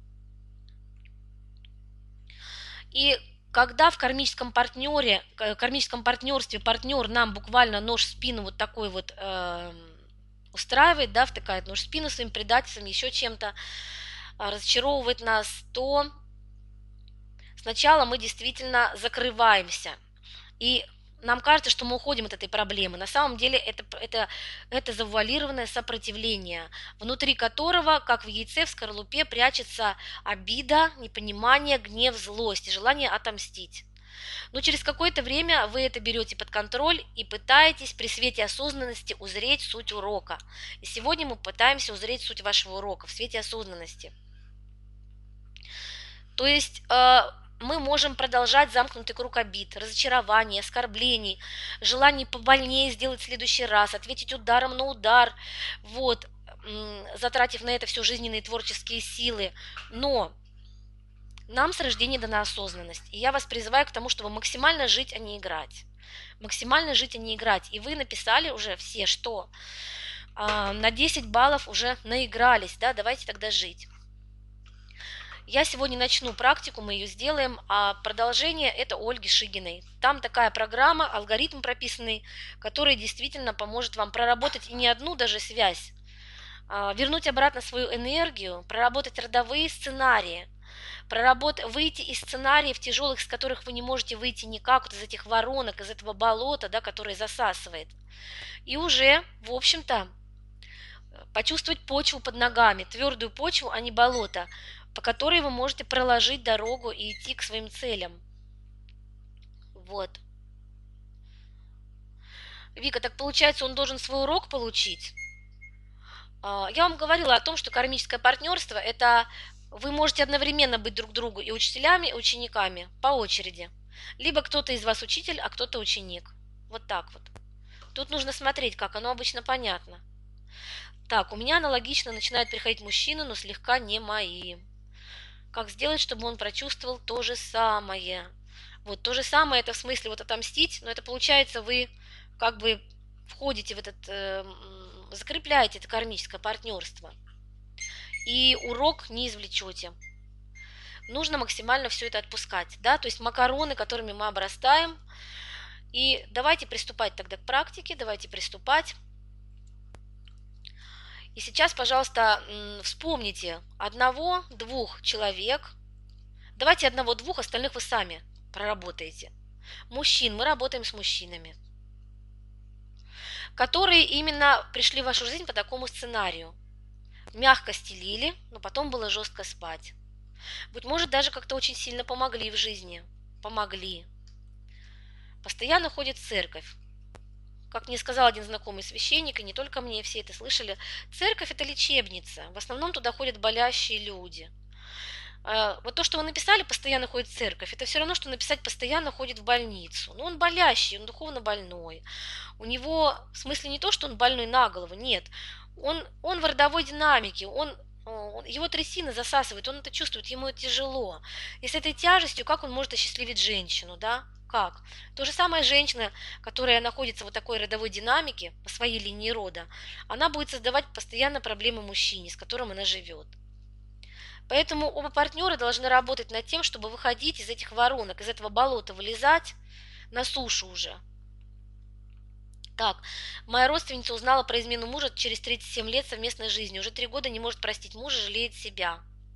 [SPEAKER 1] И когда в кармическом партнере, кармическом партнерстве партнер нам буквально нож в спину вот такой вот э, устраивает, да, втыкает нож в спину своим предательством, еще чем-то, разочаровывает нас, то сначала мы действительно закрываемся. И нам кажется, что мы уходим от этой проблемы. На самом деле это, это, это завуалированное сопротивление, внутри которого, как в яйце в скорлупе, прячется обида, непонимание, гнев, злость и желание отомстить. Но через какое-то время вы это берете под контроль и пытаетесь при свете осознанности узреть суть урока. И сегодня мы пытаемся узреть суть вашего урока в свете осознанности. То есть э, мы можем продолжать замкнутый круг обид, разочарований, оскорблений, желаний побольнее сделать в следующий раз, ответить ударом на удар, вот, затратив на это все жизненные творческие силы. Но нам с рождения дана осознанность. И я вас призываю к тому, чтобы максимально жить, а не играть. Максимально жить, а не играть. И вы написали уже все, что э, на десять баллов уже наигрались, да, давайте тогда жить. Я сегодня начну практику, мы ее сделаем, а продолжение это Ольги Шигиной. Там такая программа, алгоритм прописанный, который действительно поможет вам проработать и не одну даже связь, а вернуть обратно свою энергию, проработать родовые сценарии, проработать, выйти из сценариев тяжелых, с которых вы не можете выйти никак, вот из этих воронок, из этого болота, да, которое засасывает. И уже, в общем-то, почувствовать почву под ногами, твердую почву, а не болото, по которой вы можете проложить дорогу и идти к своим целям. Вот. Вика, так получается, он должен свой урок получить? Я вам говорила о том, что кармическое партнерство – это вы можете одновременно быть друг другу и учителями, и учениками по очереди. Либо кто-то из вас учитель, а кто-то ученик. Вот так вот. Тут нужно смотреть, как оно обычно понятно. Так, у меня аналогично начинают приходить мужчины, но слегка не мои. Как сделать, чтобы он прочувствовал то же самое? Вот то же самое, это в смысле вот отомстить, но это получается вы как бы входите в этот, э, закрепляете это кармическое партнерство. И урок не извлечете. Нужно максимально все это отпускать, да, то есть макароны, которыми мы обрастаем. И давайте приступать тогда к практике, давайте приступать. И сейчас, пожалуйста, вспомните одного-двух человек. Давайте одного-двух, остальных вы сами проработаете. Мужчин, мы работаем с мужчинами, которые именно пришли в вашу жизнь по такому сценарию. Мягко стелили, но потом было жестко спать. Быть может, даже как-то очень сильно помогли в жизни. Помогли. Постоянно ходит в церковь. Как мне сказал один знакомый священник, и не только мне, все это слышали, церковь – это лечебница. В основном туда ходят болящие люди. Вот то, что вы написали, постоянно ходит в церковь, это все равно, что написать постоянно ходит в больницу. Но он болящий, он духовно больной. У него, в смысле не то, что он больной на голову, нет. Он, он в родовой динамике, он, он, его трясина засасывает, он это чувствует, ему это тяжело. И с этой тяжестью, как он может осчастливить женщину, да? Как? То же самое женщина, которая находится в вот такой родовой динамике по своей линии рода, она будет создавать постоянно проблемы мужчине, с которым она живет. Поэтому оба партнера должны работать над тем, чтобы выходить из этих воронок, из этого болота, вылезать на сушу уже. Так, моя родственница узнала про измену мужа через тридцать семь лет совместной жизни. Уже три года не может простить мужа, жалеет себя.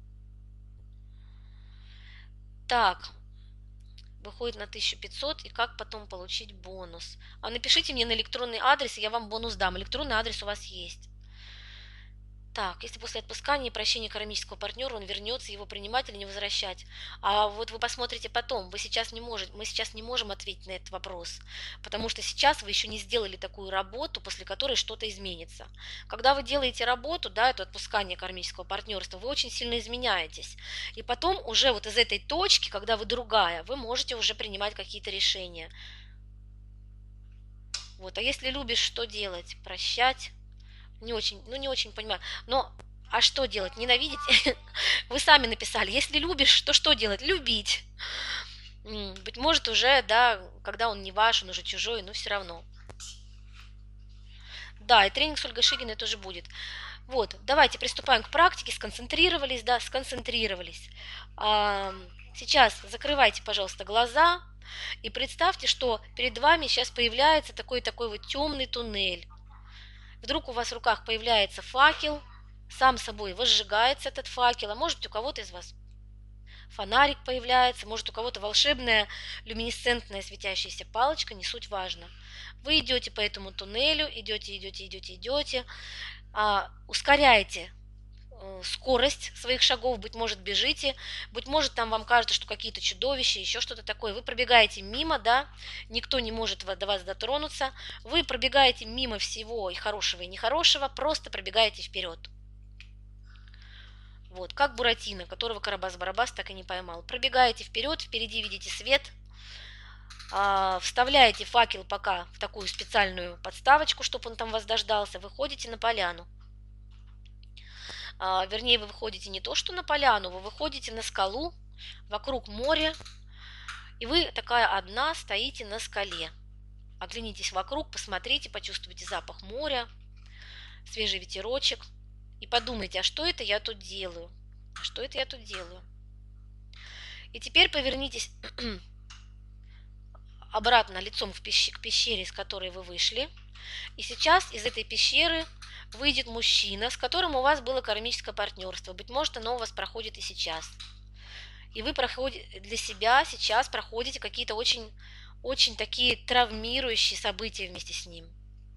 [SPEAKER 1] Так, выходит на тысячу пятьсот, и как потом получить бонус? А напишите мне на электронный адрес, и я вам бонус дам. Электронный адрес у вас есть. Так, если после отпускания и прощения кармического партнера он вернется, его принимать или не возвращать? А вот вы посмотрите потом, вы сейчас не можете, мы сейчас не можем ответить на этот вопрос, потому что сейчас вы еще не сделали такую работу, после которой что-то изменится. Когда вы делаете работу, да, это отпускание кармического партнерства, вы очень сильно изменяетесь. И потом уже вот из этой точки, когда вы другая, вы можете уже принимать какие-то решения. Вот, а если любишь, что делать? Прощать? Не очень, ну не очень понимаю. Но А что делать? Ненавидеть? Вы сами написали. Если любишь, то что делать? Любить. М, Быть может, уже, да, когда он не ваш, он уже чужой, но все равно. Да, и тренинг с Ольгой Шигиной тоже будет. Вот, давайте приступаем к практике. Сконцентрировались, да, сконцентрировались. Ам, Сейчас закрывайте, пожалуйста, глаза и представьте, что перед вами сейчас появляется такой такой вот темный туннель. Вдруг у вас в руках появляется факел, сам собой возжигается этот факел, а может быть у кого-то из вас фонарик появляется, может у кого-то волшебная люминесцентная светящаяся палочка, не суть важно. Вы идете по этому туннелю, идете, идете, идете, идете, а, ускоряете э, скорость своих шагов, быть может, бежите, быть может, там вам кажется, что какие-то чудовища, еще что-то такое. Вы пробегаете мимо, да, никто не может до вас дотронуться, вы пробегаете мимо всего и хорошего, и нехорошего, просто пробегаете вперед. Вот, как Буратино, которого Карабас-Барабас так и не поймал. Пробегаете вперед, впереди видите свет, а, вставляете факел пока в такую специальную подставочку, чтобы он там вас дождался, выходите на поляну. А, вернее, вы выходите не то что на поляну, вы выходите на скалу, вокруг море, и вы такая одна стоите на скале. Оглянитесь вокруг, посмотрите, почувствуйте запах моря, свежий ветерочек, и подумайте, а что это я тут делаю? А что это я тут делаю? И теперь повернитесь обратно лицом к пещере, из которой вы вышли. И сейчас из этой пещеры выйдет мужчина, с которым у вас было кармическое партнерство. Быть может, оно у вас проходит и сейчас. И вы проходите для себя сейчас проходите какие-то очень, очень такие травмирующие события вместе с ним.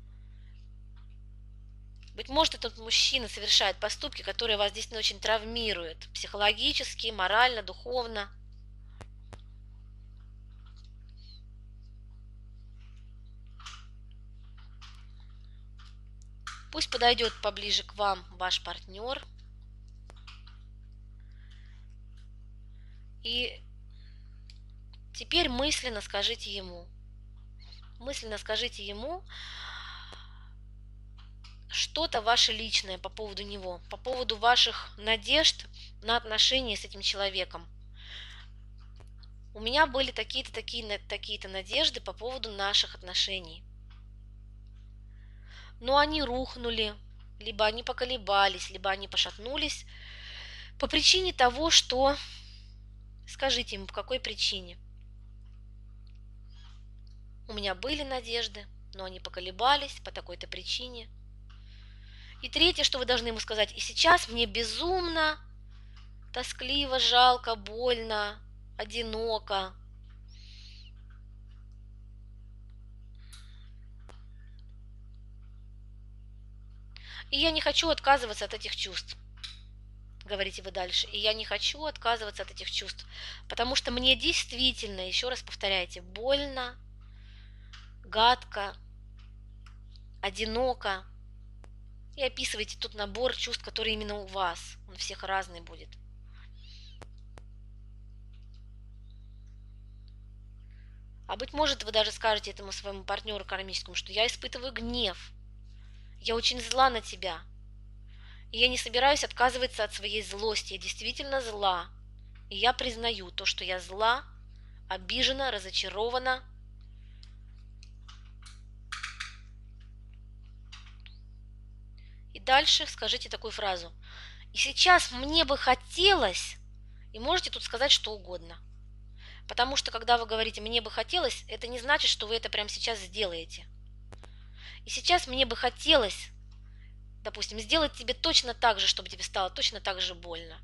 [SPEAKER 1] Быть может, этот мужчина совершает поступки, которые вас действительно очень травмируют. Психологически, морально, духовно. Пусть подойдет поближе к вам ваш партнер. И теперь мысленно скажите ему, мысленно скажите ему что-то ваше личное по поводу него, по поводу ваших надежд на отношения с этим человеком. У меня были такие-то, такие, такие-то надежды по поводу наших отношений. Но они рухнули, либо они поколебались, либо они пошатнулись по причине того, что... Скажите ему, по какой причине? У меня были надежды, но они поколебались по такой-то причине. И третье, что вы должны ему сказать, и сейчас мне безумно, тоскливо, жалко, больно, одиноко. И я не хочу отказываться от этих чувств, говорите вы дальше. И я не хочу отказываться от этих чувств, потому что мне действительно, еще раз повторяйте, больно, гадко, одиноко. И описывайте тот набор чувств, который именно у вас. Он у всех разный будет. А быть может, вы даже скажете этому своему партнеру кармическому, что я испытываю гнев, я очень зла на тебя. И я не собираюсь отказываться от своей злости. Я действительно зла. И я признаю то, что я зла, обижена, разочарована. И дальше скажите такую фразу. И сейчас мне бы хотелось, и можете тут сказать что угодно. Потому что когда вы говорите «мне бы хотелось», это не значит, что вы это прямо сейчас сделаете. И сейчас мне бы хотелось, допустим, сделать тебе точно так же, чтобы тебе стало точно так же больно.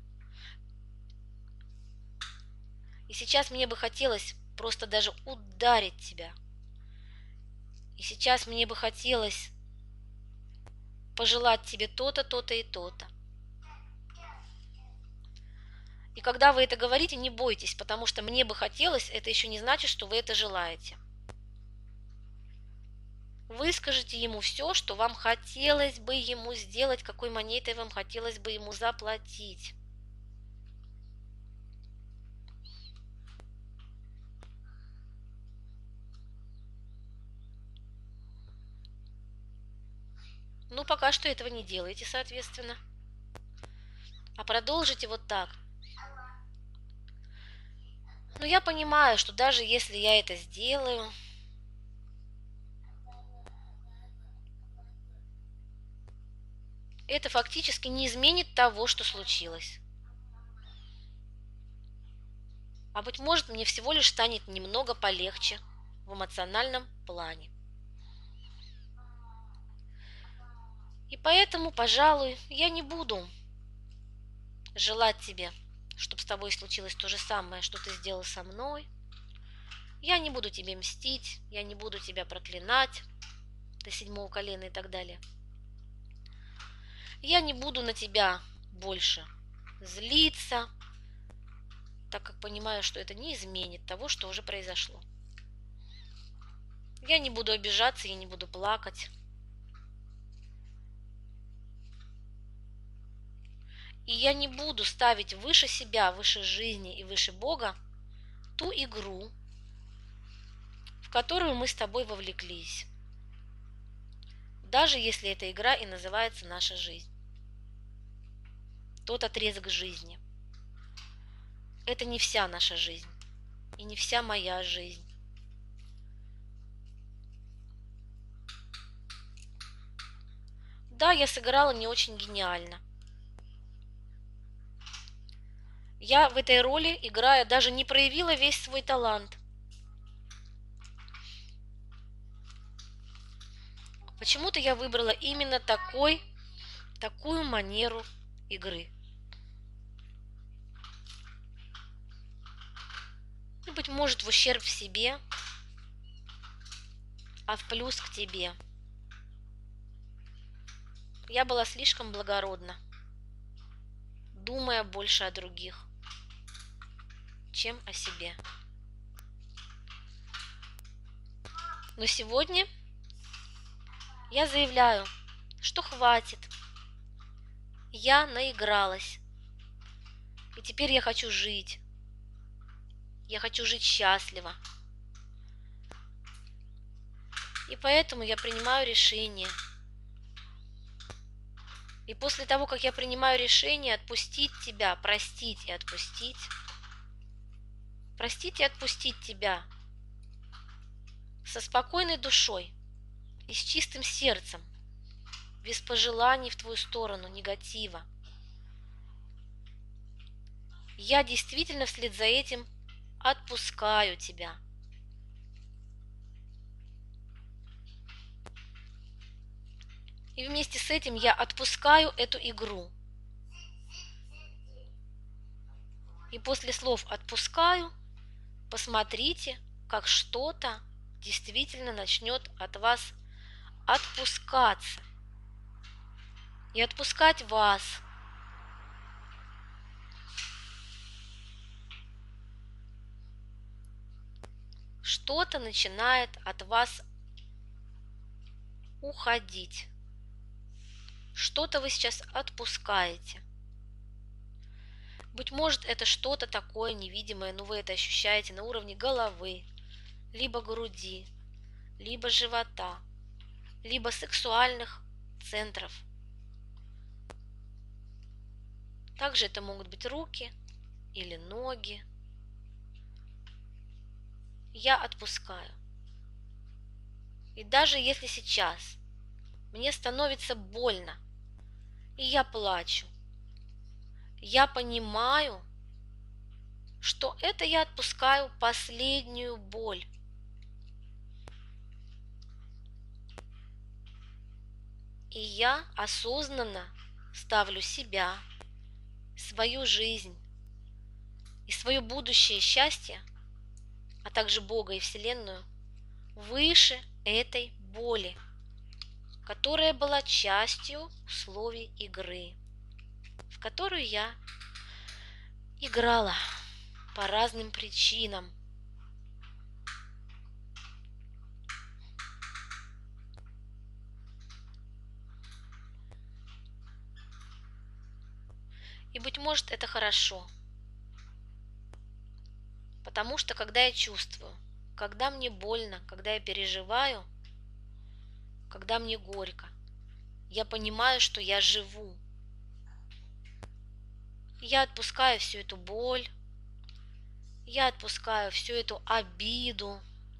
[SPEAKER 1] И сейчас мне бы хотелось просто даже ударить тебя. И сейчас мне бы хотелось пожелать тебе то-то, то-то и то-то. И когда вы это говорите, не бойтесь, потому что мне бы хотелось, это еще не значит, что вы это желаете. Выскажите ему все, что вам хотелось бы ему сделать, какой монетой вам хотелось бы ему заплатить. Ну, пока что этого не делайте, соответственно. А продолжите вот так. Но я понимаю, что даже если я это сделаю, это фактически не изменит того, что случилось. А быть может, мне всего лишь станет немного полегче в эмоциональном плане. И поэтому, пожалуй, я не буду желать тебе, чтобы с тобой случилось то же самое, что ты сделал со мной. Я не буду тебе мстить, я не буду тебя проклинать до седьмого колена и так далее. Я не буду на тебя больше злиться, так как понимаю, что это не изменит того, что уже произошло. Я не буду обижаться, я не буду плакать. И я не буду ставить выше себя, выше жизни и выше Бога ту игру, в которую мы с тобой вовлеклись. Даже если эта игра и называется наша жизнь. Тот отрезок жизни. Это не вся наша жизнь. И не вся моя жизнь. Да, я сыграла не очень гениально. Я в этой роли, играя, даже не проявила весь свой талант. Почему-то я выбрала именно такой, такую манеру игры. И, быть может, в ущерб себе, а в плюс к тебе. Я была слишком благородна, думая больше о других, чем о себе. Но сегодня я заявляю, что хватит. Я наигралась. И теперь я хочу жить. Я хочу жить счастливо. И поэтому я принимаю решение. И после того, как я принимаю решение отпустить тебя, простить и отпустить, простить и отпустить тебя со спокойной душой и с чистым сердцем, без пожеланий в твою сторону, негатива, я действительно вслед за этим отпускаю тебя. И вместе с этим я отпускаю эту игру. И после слов «отпускаю» посмотрите, как что-то действительно начнет от вас отпускаться. И отпускать вас. Что-то начинает от вас уходить. Что-то вы сейчас отпускаете. Быть может, это что-то такое невидимое, но вы это ощущаете на уровне головы, либо груди, либо живота, либо сексуальных центров. Также это могут быть руки или ноги. Я отпускаю. И даже если сейчас мне становится больно, и я плачу, я понимаю, что это я отпускаю последнюю боль. И я осознанно ставлю себя, свою жизнь и свое будущее счастье, а также Бога и Вселенную, выше этой боли, которая была частью условий игры, в которую я играла по разным причинам. И, быть может, это хорошо, потому что, когда я чувствую, когда мне больно, когда я переживаю, когда мне горько, я понимаю, что я живу. Я отпускаю всю эту боль, я отпускаю всю эту обиду,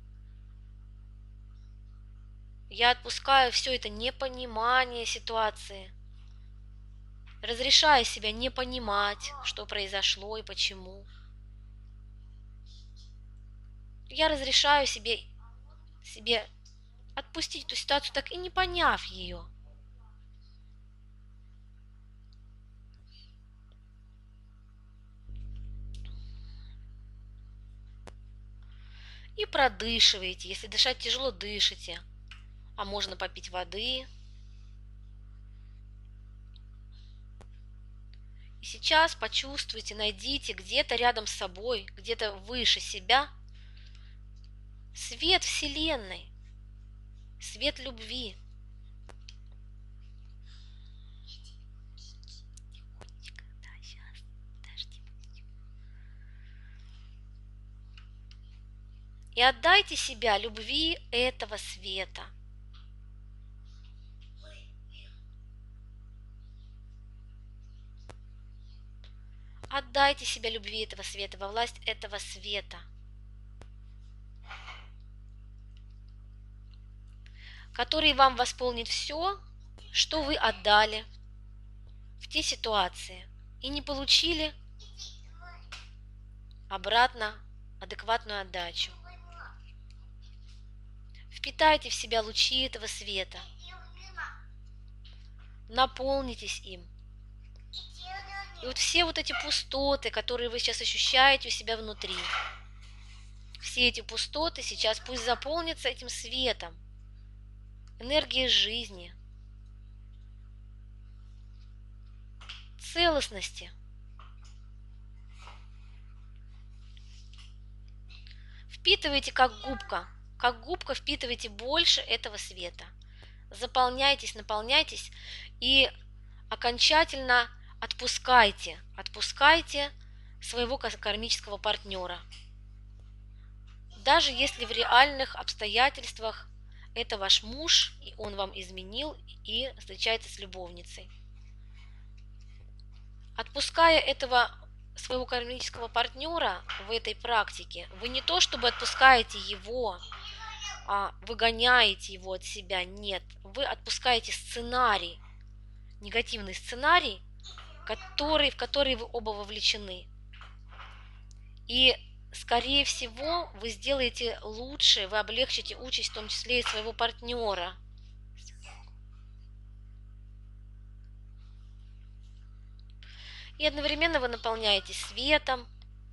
[SPEAKER 1] я отпускаю все это непонимание ситуации, разрешаю себя не понимать, что произошло и почему. Я разрешаю себе, себе отпустить эту ситуацию, так и не поняв ее. И продышиваете. Если дышать тяжело, дышите. А можно попить воды. И сейчас почувствуйте, найдите где-то рядом с собой, где-то выше себя свет Вселенной, свет любви. Да, сейчас, подожди. И отдайте себя любви этого света. Отдайте себя любви этого света, во власть этого света, который вам восполнит все, что вы отдали в те ситуации и не получили обратно адекватную отдачу. Впитайте в себя лучи этого света, наполнитесь им. И вот все вот эти пустоты, которые вы сейчас ощущаете у себя внутри, все эти пустоты сейчас пусть заполнятся этим светом, энергией жизни, целостности. Впитывайте как губка, как губка впитывайте больше этого света. Заполняйтесь, наполняйтесь и окончательно отпускайте, отпускайте своего кармического партнера. Даже если в реальных обстоятельствах это ваш муж, и он вам изменил и встречается с любовницей. Отпуская этого своего кармического партнера в этой практике, вы не то чтобы отпускаете его, а выгоняете его от себя, нет, вы отпускаете сценарий, негативный сценарий, который, в который вы оба вовлечены. И, скорее всего, вы сделаете лучше, вы облегчите участь, в том числе и своего партнера. И одновременно вы наполняетесь светом.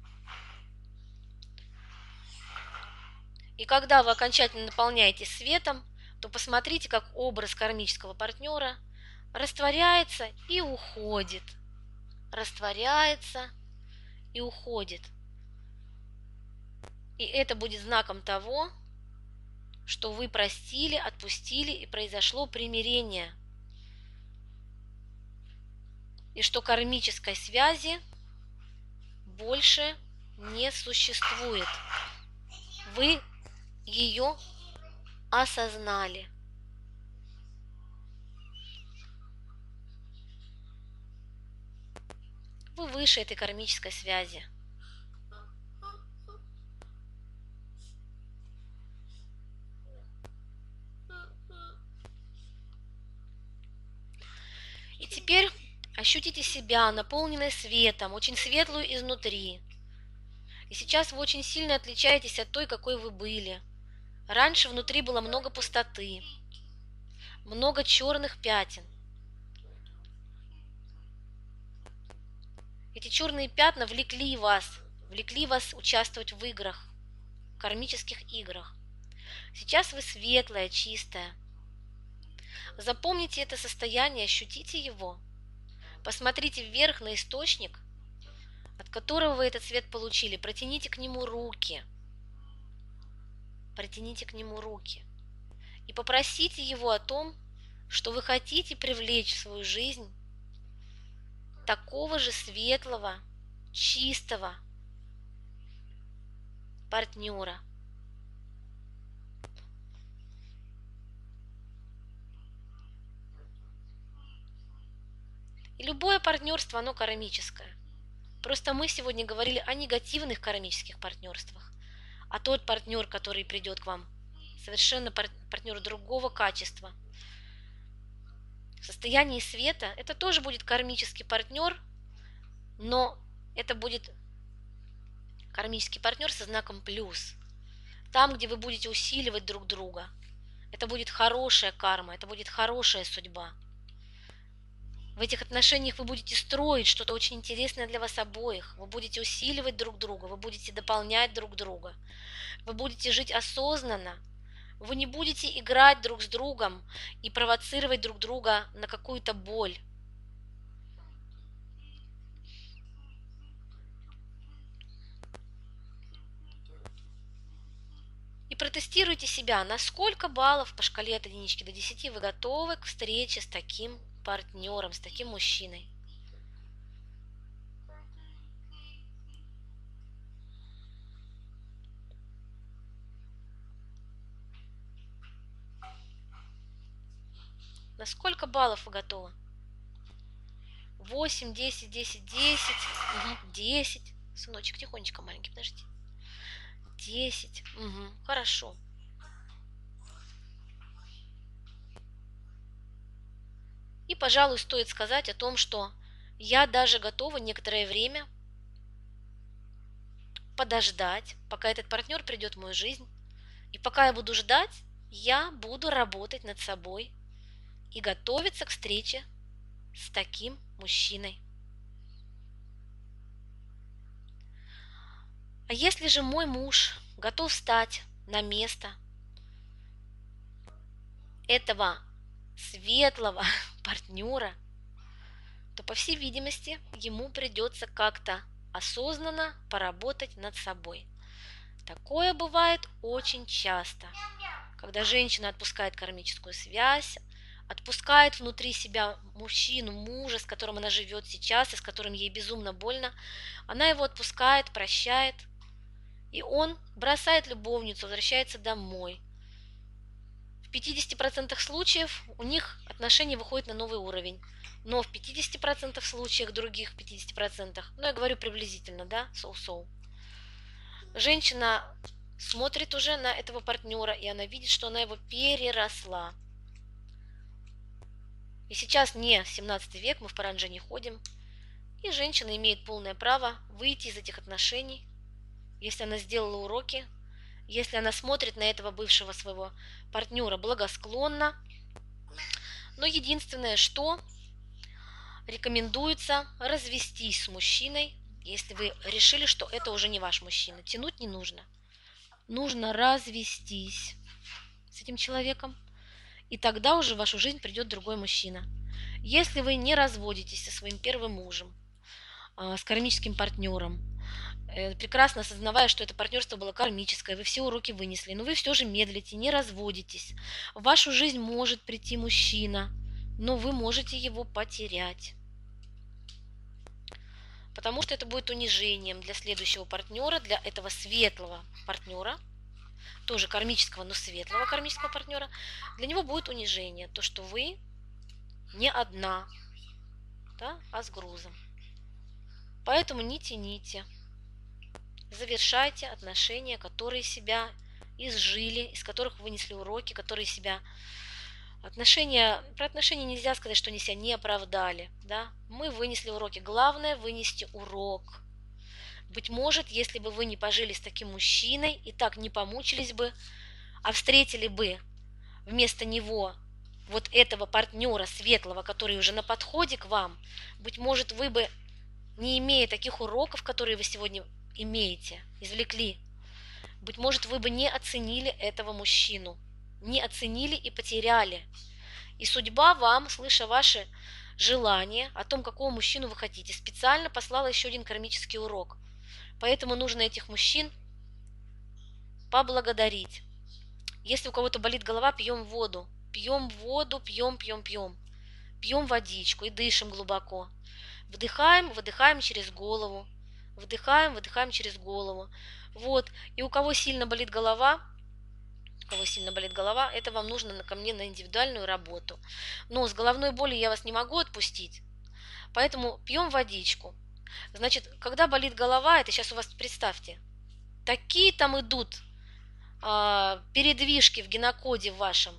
[SPEAKER 1] И когда вы окончательно наполняетесь светом, то посмотрите, как образ кармического партнера растворяется и уходит. Растворяется и уходит. И это будет знаком того, что вы простили, отпустили и произошло примирение. И что кармической связи больше не существует. Вы ее осознали. Вы выше этой кармической связи. И теперь ощутите себя наполненной светом, очень светлую изнутри. И сейчас вы очень сильно отличаетесь от той, какой вы были. Раньше внутри было много пустоты, много черных пятен. Эти черные пятна влекли вас, влекли вас участвовать в играх, кармических играх. Сейчас вы светлая, чистая. Запомните это состояние, ощутите его. Посмотрите вверх на источник, от которого вы этот свет получили. Протяните к нему руки. Протяните к нему руки. И попросите его о том, что вы хотите привлечь в свою жизнь такого же светлого, чистого партнера. И любое партнерство, оно кармическое. Просто мы сегодня говорили о негативных кармических партнерствах. А тот партнер, который придет к вам, совершенно партнер другого качества. В состоянии света это тоже будет кармический партнер, но это будет кармический партнер со знаком плюс. Там, где вы будете усиливать друг друга. Это будет хорошая карма, это будет хорошая судьба. В этих отношениях вы будете строить что-то очень интересное для вас обоих. Вы будете усиливать друг друга, вы будете дополнять друг друга. Вы будете жить осознанно. Вы не будете играть друг с другом и провоцировать друг друга на какую-то боль. И протестируйте себя, на сколько баллов по шкале от единички до десяти вы готовы к встрече с таким партнером, с таким мужчиной. На сколько баллов вы готовы? восемь, десять, десять, десять, угу, десять. Сыночек, тихонечко, маленький, подожди. десять, угу, хорошо. И, пожалуй, стоит сказать о том, что я даже готова некоторое время подождать, пока этот партнер придет в мою жизнь. И пока я буду ждать, я буду работать над собой и готовиться к встрече с таким мужчиной. А если же мой муж готов встать на место этого светлого партнера, то, по всей видимости, ему придется как-то осознанно поработать над собой. Такое бывает очень часто, когда женщина отпускает кармическую связь, отпускает внутри себя мужчину, мужа, с которым она живет сейчас и с которым ей безумно больно, она его отпускает, прощает, и он бросает любовницу, возвращается домой. В пятидесяти процентах случаев у них отношения выходят на новый уровень, но в пятидесяти процентах случаев, других пятидесяти процентах, ну я говорю приблизительно, да, соу-соу, женщина смотрит уже на этого партнера, и она видит, что она его переросла. И сейчас не семнадцатый век, мы в паранджи не ходим, и женщина имеет полное право выйти из этих отношений, если она сделала уроки, если она смотрит на этого бывшего своего партнера благосклонно. Но единственное, что рекомендуется развестись с мужчиной, если вы решили, что это уже не ваш мужчина. Тянуть не нужно. Нужно развестись с этим человеком, и тогда уже в вашу жизнь придет другой мужчина. Если вы не разводитесь со своим первым мужем, с кармическим партнером, прекрасно осознавая, что это партнерство было кармическое, вы все уроки вынесли, но вы все же медлите, не разводитесь. В вашу жизнь может прийти мужчина, но вы можете его потерять. Потому что это будет унижением для следующего партнера, для этого светлого партнера, тоже кармического, но светлого кармического партнера. Для него будет унижение, то, что вы не одна, да, а с грузом. Поэтому не тяните. Завершайте отношения, которые себя изжили, из которых вынесли уроки, которые себя... Отношения... Про отношения нельзя сказать, что они себя не оправдали. Да? Мы вынесли уроки. Главное вынести урок. Быть может, если бы вы не пожили с таким мужчиной и так не помучились бы, а встретили бы вместо него вот этого партнера светлого, который уже на подходе к вам, быть может, вы бы, не имея таких уроков, которые вы сегодня имеете, извлекли, быть может, вы бы не оценили этого мужчину, не оценили и потеряли. И судьба вам, слыша ваши желания о том, какого мужчину вы хотите, специально послала еще один кармический урок. Поэтому нужно этих мужчин поблагодарить. Если у кого-то болит голова, пьем воду. Пьем воду, пьем, пьем, пьем. Пьем водичку и дышим глубоко. Вдыхаем, выдыхаем через голову. Вдыхаем, выдыхаем через голову. Вот. И у кого сильно болит голова, у кого сильно болит голова, это вам нужно ко мне на индивидуальную работу. Но с головной болью я вас не могу отпустить. Поэтому пьем водичку. Значит, когда болит голова, это сейчас у вас, представьте, такие там идут а, передвижки в генокоде вашем.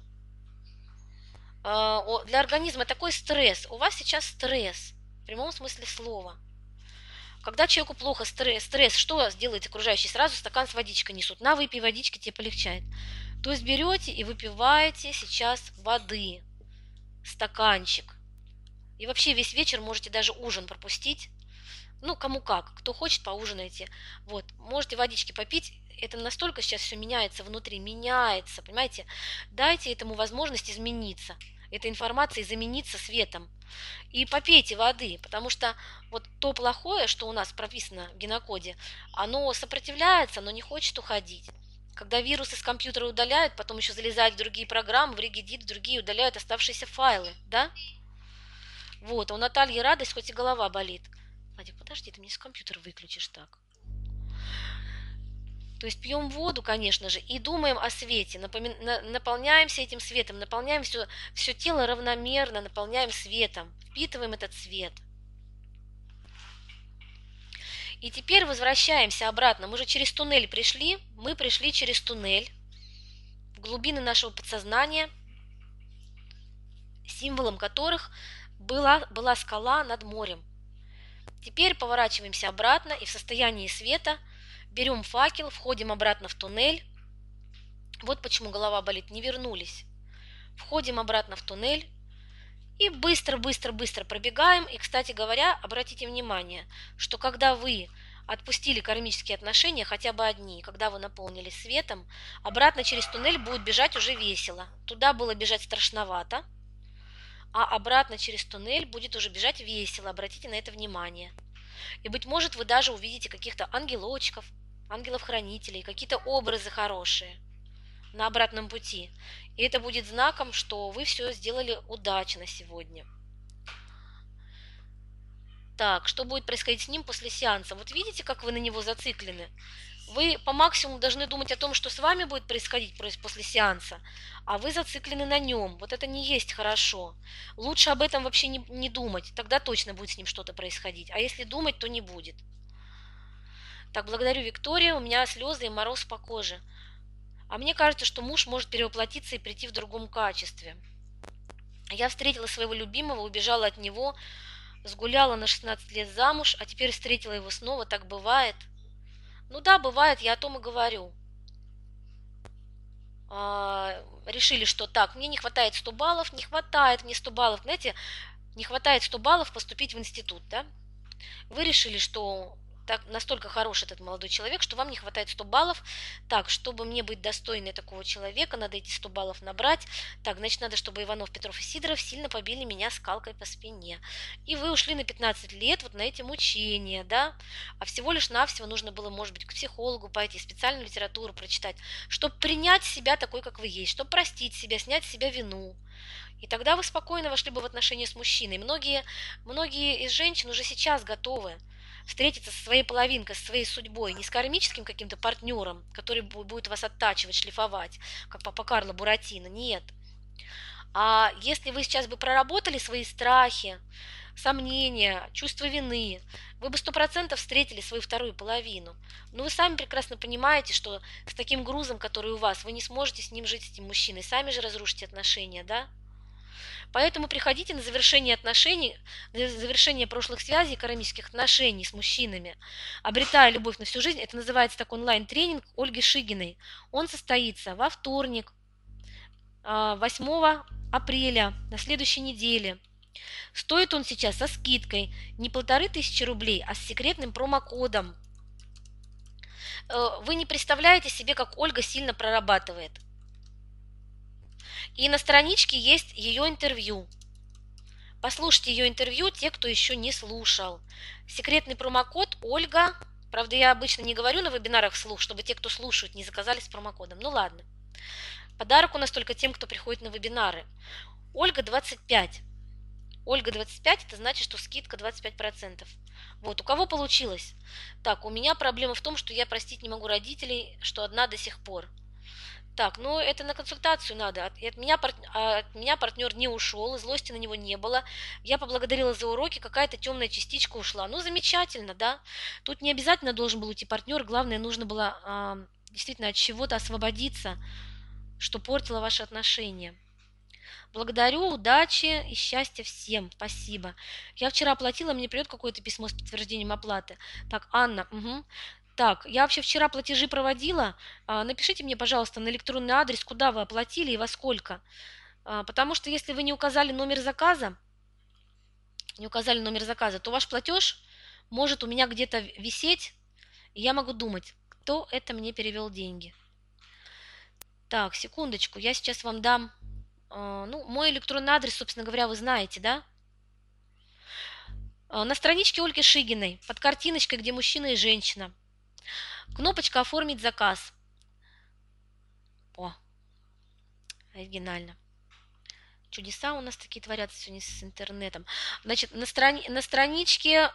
[SPEAKER 1] А, о, для организма такой стресс. У вас сейчас стресс, в прямом смысле слова. Когда человеку плохо, стресс, стресс, что сделает окружающий? Сразу стакан с водичкой несут. На, выпей водички, тебе полегчает. То есть берете и выпиваете сейчас воды, стаканчик. И вообще весь вечер можете даже ужин пропустить. Ну, кому как. Кто хочет, поужинайте. Вот. Можете водички попить. Это настолько сейчас все меняется внутри. Меняется, понимаете? Дайте этому возможность измениться. Эта информация замениться светом. И попейте воды, потому что вот то плохое, что у нас прописано в генокоде, оно сопротивляется, но не хочет уходить. Когда вирусы с компьютера удаляют, потом еще залезают в другие программы, в Регедит, в другие удаляют оставшиеся файлы, да? Вот, а у Натальи радость, хоть и голова болит. Владик, подожди, ты мне с компьютера выключишь так. То есть пьем воду, конечно же, и думаем о свете, напомин... наполняемся этим светом, наполняем все, все тело равномерно, наполняем светом, впитываем этот свет. И теперь возвращаемся обратно. Мы же через туннель пришли, мы пришли через туннель в глубины нашего подсознания, символом которых была, была скала над морем. Теперь поворачиваемся обратно и в состоянии света берем факел, входим обратно в туннель. Вот почему голова болит, не вернулись. Входим обратно в туннель и быстро-быстро-быстро пробегаем. И, кстати говоря, обратите внимание, что когда вы отпустили кармические отношения, хотя бы одни, когда вы наполнились светом, обратно через туннель будет бежать уже весело. Туда было бежать страшновато, а обратно через туннель будет уже бежать весело. Обратите на это внимание. И, быть может, вы даже увидите каких-то ангелочков, ангелов-хранителей, какие-то образы хорошие на обратном пути. И это будет знаком, что вы все сделали удачно сегодня. Так, что будет происходить с ним после сеанса? Вот видите, как вы на него зациклены? Вы по максимуму должны думать о том, что с вами будет происходить после сеанса, а вы зациклены на нем. Вот это не есть хорошо. Лучше об этом вообще не, не думать, тогда точно будет с ним что-то происходить. А если думать, то не будет. Так, благодарю, Виктория, у меня слезы и мороз по коже. А мне кажется, что муж может перевоплотиться и прийти в другом качестве. Я встретила своего любимого, убежала от него, сгуляла на шестнадцать лет замуж, а теперь встретила его снова, так бывает. Ну да, бывает, я о том и говорю. А, решили, что так, мне не хватает сто баллов, не хватает мне сто баллов, знаете, не хватает сто баллов поступить в институт, да? Вы решили, что так, настолько хорош этот молодой человек, что вам не хватает сто баллов. Так, чтобы мне быть достойной такого человека, надо эти сто баллов набрать. Так, значит, надо, чтобы Иванов, Петров и Сидоров сильно побили меня скалкой по спине. И вы ушли на пятнадцать лет вот на эти мучения, да? А всего лишь навсего нужно было, может быть, к психологу пойти, специальную литературу прочитать, чтобы принять себя такой, как вы есть, чтобы простить себя, снять с себя вину. И тогда вы спокойно вошли бы в отношения с мужчиной. Многие, многие из женщин уже сейчас готовы встретиться со своей половинкой, со своей судьбой, не с кармическим каким-то партнером, который будет вас оттачивать, шлифовать, как папа Карло Буратино, нет. А если вы сейчас бы проработали свои страхи, сомнения, чувство вины, вы бы сто процентов встретили свою вторую половину. Но вы сами прекрасно понимаете, что с таким грузом, который у вас, вы не сможете с ним жить, с этим мужчиной, сами же разрушите отношения, да? Поэтому приходите на завершение отношений, на завершение прошлых связей, кармических отношений с мужчинами, обретая любовь на всю жизнь. Это называется так онлайн-тренинг Ольги Шигиной. Он состоится во вторник, восьмого апреля, на следующей неделе. Стоит он сейчас со скидкой не полторы тысячи рублей, а с секретным промокодом. Вы не представляете себе, как Ольга сильно прорабатывает. И на страничке есть ее интервью. Послушайте ее интервью, те, кто еще не слушал. Секретный промокод Ольга. Правда, я обычно не говорю на вебинарах вслух, чтобы те, кто слушают, не заказали с промокодом. Ну ладно. Подарок у нас только тем, кто приходит на вебинары. Ольга двадцать пять. Ольга двадцать пять, это значит, что скидка двадцать пять процентов. Вот, у кого получилось? Так, у меня проблема в том, что я простить не могу родителей, что одна до сих пор. Так, ну это на консультацию надо. От, и от меня, пар- а, от меня партнер не ушел, и злости на него не было. Я поблагодарила за уроки, какая-то темная частичка ушла. Ну, замечательно, да. Тут не обязательно должен был уйти партнер, главное, нужно было а, действительно от чего-то освободиться, что портило ваши отношения. Благодарю, удачи и счастья всем. Спасибо. Я вчера оплатила, мне придет какое-то письмо с подтверждением оплаты. Так, Анна, мгм. Так, я вообще вчера платежи проводила. А, Напишите мне, пожалуйста, на электронный адрес, куда вы оплатили и во сколько. А, Потому что если вы не указали номер заказа, не указали номер заказа, то ваш платеж может у меня где-то висеть, и я могу думать, кто это мне перевел деньги. Так, секундочку, я сейчас вам дам, а, ну, мой электронный адрес, собственно говоря, вы знаете, да? А, На страничке Ольги Шигиной, под картиночкой, где мужчина и женщина, кнопочка «Оформить заказ». О, оригинально. Чудеса у нас такие творятся сегодня с интернетом. Значит, на, страни... на страничке...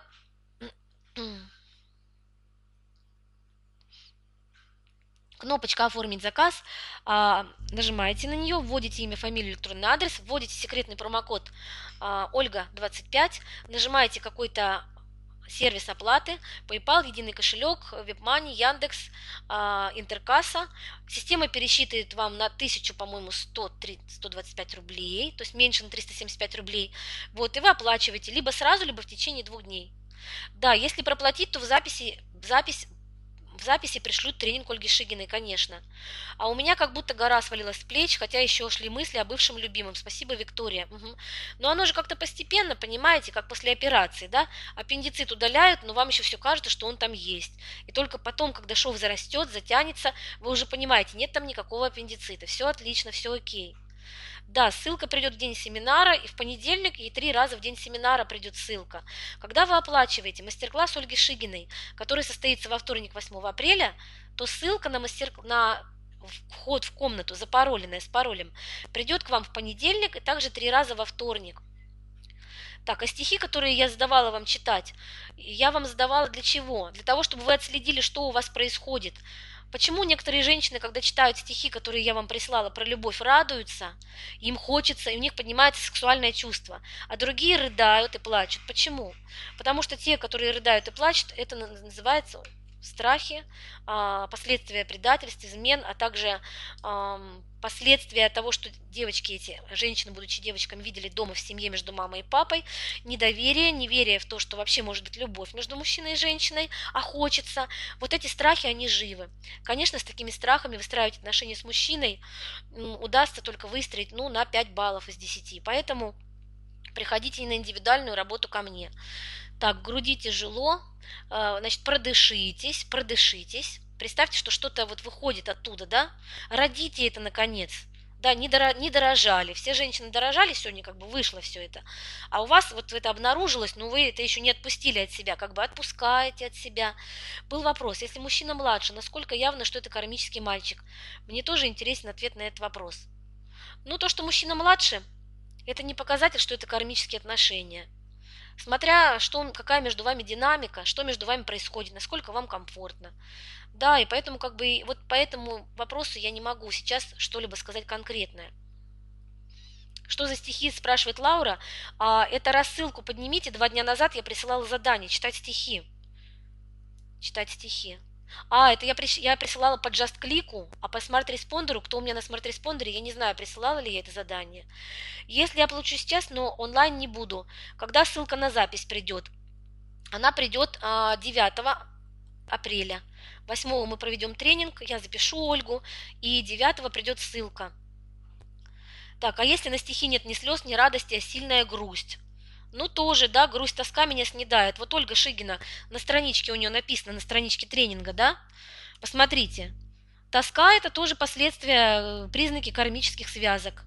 [SPEAKER 1] Кнопочка «Оформить заказ», а, нажимаете на нее, вводите имя, фамилию, электронный адрес, вводите секретный промокод а, Ольга двадцать пять, нажимаете какой-то сервис оплаты, PayPal, единый кошелек, WebMoney, Яндекс, а, Интеркасса. Система пересчитывает вам на тысячу, по-моему, сто двадцать пять рублей, то есть меньше на триста семьдесят пять рублей. Вот, и вы оплачиваете либо сразу, либо в течение двух дней. Да, если проплатить, то в записи, в запись в записи пришлют тренинг Ольги Шигиной, конечно. А у меня как будто гора свалилась с плеч, хотя еще шли мысли о бывшем любимом. Спасибо, Виктория. Мгм. Но оно же как-то постепенно, понимаете, как после операции, да? Аппендицит удаляют, но вам еще все кажется, что он там есть. И только потом, когда шов зарастет, затянется, вы уже понимаете, нет там никакого аппендицита. Все отлично, все окей. Да, ссылка придет в день семинара, и в понедельник, и три раза в день семинара придет ссылка. Когда вы оплачиваете мастер-класс Ольги Шигиной, который состоится во вторник, восьмого апреля, то ссылка на, мастер... на вход в комнату, запароленная, с паролем, придет к вам в понедельник и также три раза во вторник. Так, а стихи, которые я задавала вам читать, я вам задавала для чего? Для того, чтобы вы отследили, что у вас происходит. Почему некоторые женщины, когда читают стихи, которые я вам прислала про любовь, радуются, им хочется, и у них поднимается сексуальное чувство, а другие рыдают и плачут? Почему? Потому что те, которые рыдают и плачут, это называется страхи, а, последствия предательств, измен, а также ам, последствия того, что девочки эти, женщины, будучи девочками, видели дома в семье между мамой и папой, недоверие, неверие в то, что вообще может быть любовь между мужчиной и женщиной, а хочется. Вот эти страхи, они живы. Конечно, с такими страхами выстраивать отношения с мужчиной удастся только выстроить, ну, на пять баллов из десяти. Поэтому приходите на индивидуальную работу ко мне. Так, в груди тяжело, значит, продышитесь, продышитесь. Представьте, что что-то вот выходит оттуда, да? Родите это, наконец. Да, не, доро, не дорожали. Все женщины дорожали сегодня, как бы вышло все это. А у вас вот это обнаружилось, но вы это еще не отпустили от себя, как бы отпускаете от себя. Был вопрос, если мужчина младше, насколько явно, что это кармический мальчик? Мне тоже интересен ответ на этот вопрос. Ну, то, что мужчина младше, это не показатель, что это кармические отношения. Смотря, что, какая между вами динамика, что между вами происходит, насколько вам комфортно. Да, и поэтому как бы вот по этому вопросу я не могу сейчас что-либо сказать конкретное. Что за стихи, спрашивает Лаура. А, это рассылку поднимите. Два дня назад я присылала задание читать стихи. Читать стихи. А, это я, приш... я присылала по JustClick, а по смарт-респондеру, кто у меня на смарт-респондере, я не знаю, присылала ли я это задание. Если я получу сейчас, но онлайн не буду, когда ссылка на запись придет? Она придет а, девятого апреля. восьмого мы проведем тренинг, я запишу Ольгу, и девятого придет ссылка. Так, а если на стихи нет ни слез, ни радости, а сильная грусть? Ну, тоже, да, грусть, тоска меня снедает. Вот Ольга Шигина, на страничке у нее написано, на страничке тренинга, да? Посмотрите. Тоска – это тоже последствия, э, признаки кармических связок.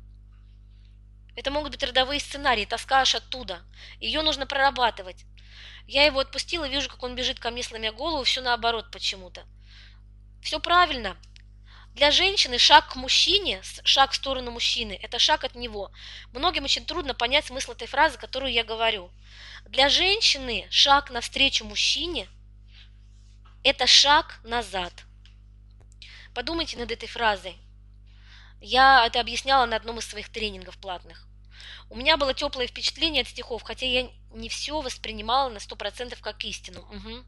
[SPEAKER 1] Это могут быть родовые сценарии, тоска аж оттуда. Ее нужно прорабатывать. Я его отпустила, вижу, как он бежит ко мне, сломя голову, все наоборот почему-то. Все правильно. Для женщины шаг к мужчине, шаг в сторону мужчины, это шаг от него. Многим очень трудно понять смысл этой фразы, которую я говорю. Для женщины шаг навстречу мужчине – это шаг назад. Подумайте над этой фразой. Я это объясняла на одном из своих тренингов платных. У меня было теплое впечатление от стихов, хотя я не все воспринимала на сто процентов как истину. Угу.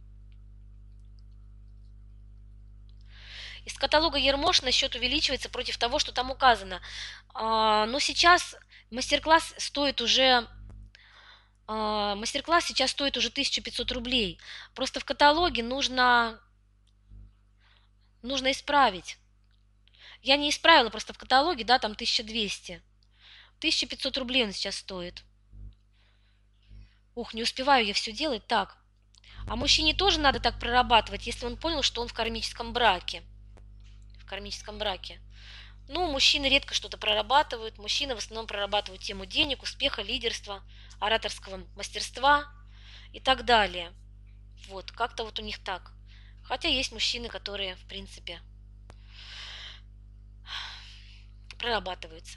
[SPEAKER 1] Из каталога Ермош на счет увеличивается против того, что там указано. А, но сейчас мастер-класс стоит уже... а, мастер-класс сейчас стоит уже тысяча пятьсот рублей. Просто в каталоге нужно, нужно исправить. Я не исправила просто в каталоге, да, там тысяча двести. тысяча пятьсот рублей он сейчас стоит. Ух, не успеваю я все делать. Так. А мужчине тоже надо так прорабатывать, если он понял, что он в кармическом браке. В кармическом браке. Ну, мужчины редко что-то прорабатывают. Мужчины в основном прорабатывают тему денег, успеха, лидерства, ораторского мастерства и так далее. Вот, как-то вот у них так. Хотя есть мужчины, которые, в принципе, прорабатываются.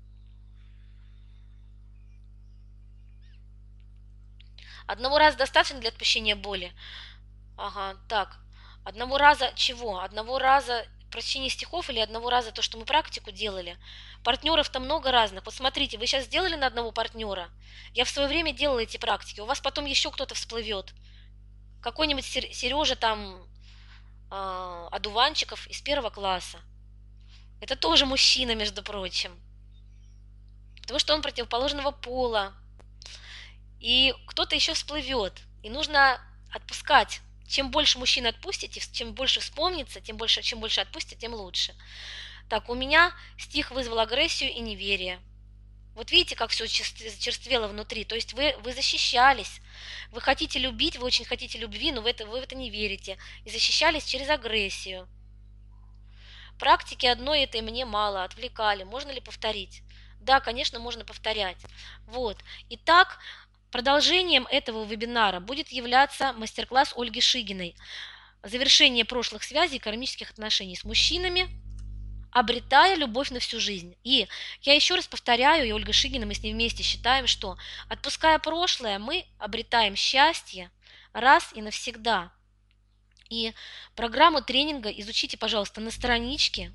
[SPEAKER 1] Одного раза достаточно для отпущения боли? Ага, так. Одного раза чего? Одного раза прочтение стихов или одного раза то, что мы практику делали? Партнеров-то много разных. Вот смотрите, вы сейчас сделали на одного партнера. Я в свое время делала эти практики. У вас потом еще кто-то всплывет. Какой-нибудь Сережа там э, одуванчиков из первого класса. Это тоже мужчина, между прочим. Потому что он противоположного пола. И кто-то еще всплывет. И нужно отпускать. Чем больше мужчин отпустите, чем больше вспомнится, тем больше, чем больше отпустите, тем лучше. Так, у меня стих вызвал агрессию и неверие. Вот видите, как все зачерствело внутри. То есть вы, вы защищались. Вы хотите любить, вы очень хотите любви, но вы, это, вы в это не верите. И защищались через агрессию. Практики одной этой мне мало, отвлекали. Можно ли повторить? Да, конечно, можно повторять. Вот. Итак, продолжением этого вебинара будет являться мастер-класс Ольги Шигиной. Завершение прошлых связей и кармических отношений с мужчинами, обретая любовь на всю жизнь. И я еще раз повторяю, и Ольга Шигина, мы с ней вместе считаем, что отпуская прошлое, мы обретаем счастье раз и навсегда. И программу тренинга изучите, пожалуйста, на страничке.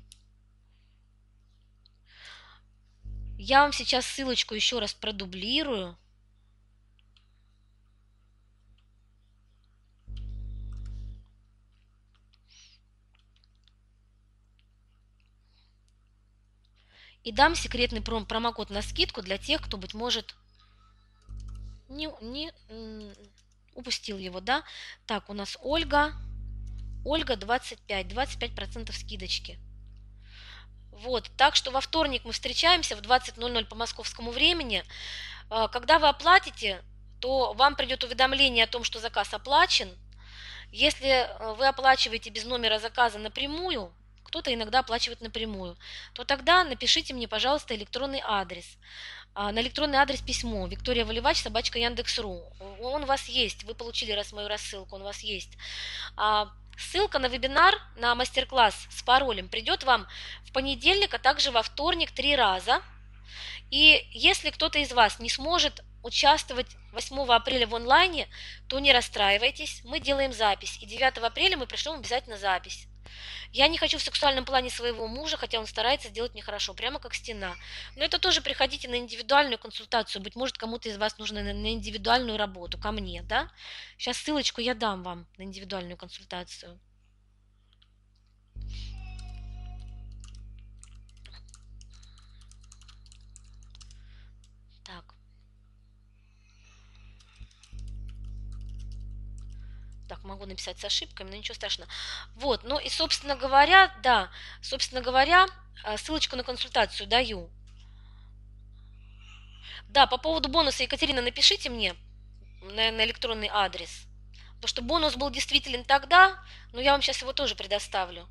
[SPEAKER 1] Я вам сейчас ссылочку еще раз продублирую. И дам секретный пром промокод на скидку для тех, кто, быть может, не, не упустил его, да? Так, у нас Ольга. Ольга двадцать пять, двадцать пять процентов скидочки. Вот, так что во вторник мы встречаемся в двадцать ноль ноль по московскому времени. Когда вы оплатите, то вам придет уведомление о том, что заказ оплачен. Если вы оплачиваете без номера заказа напрямую, кто-то иногда оплачивает напрямую, то тогда напишите мне, пожалуйста, электронный адрес. На электронный адрес письмо Виктория Валивач, собачка Яндекс.ру. Он у вас есть, вы получили раз мою рассылку, он у вас есть. Ссылка на вебинар, на мастер-класс с паролем придет вам в понедельник, а также во вторник три раза. И если кто-то из вас не сможет участвовать восьмого апреля в онлайне, то не расстраивайтесь, мы делаем запись. И девятого апреля мы пришлем обязательно запись. Я не хочу в сексуальном плане своего мужа, хотя он старается сделать мне хорошо, прямо как стена. Но это тоже приходите на индивидуальную консультацию. Быть может, кому-то из вас нужно на индивидуальную работу, ко мне, да? Сейчас ссылочку я дам вам на индивидуальную консультацию. Так. Так, могу написать с ошибками, но ничего страшного. Вот, ну и, собственно говоря, да, собственно говоря, ссылочку на консультацию даю. Да, по поводу бонуса, Екатерина, напишите мне на, на электронный адрес. Потому что бонус был действителен тогда, но я вам сейчас его тоже предоставлю.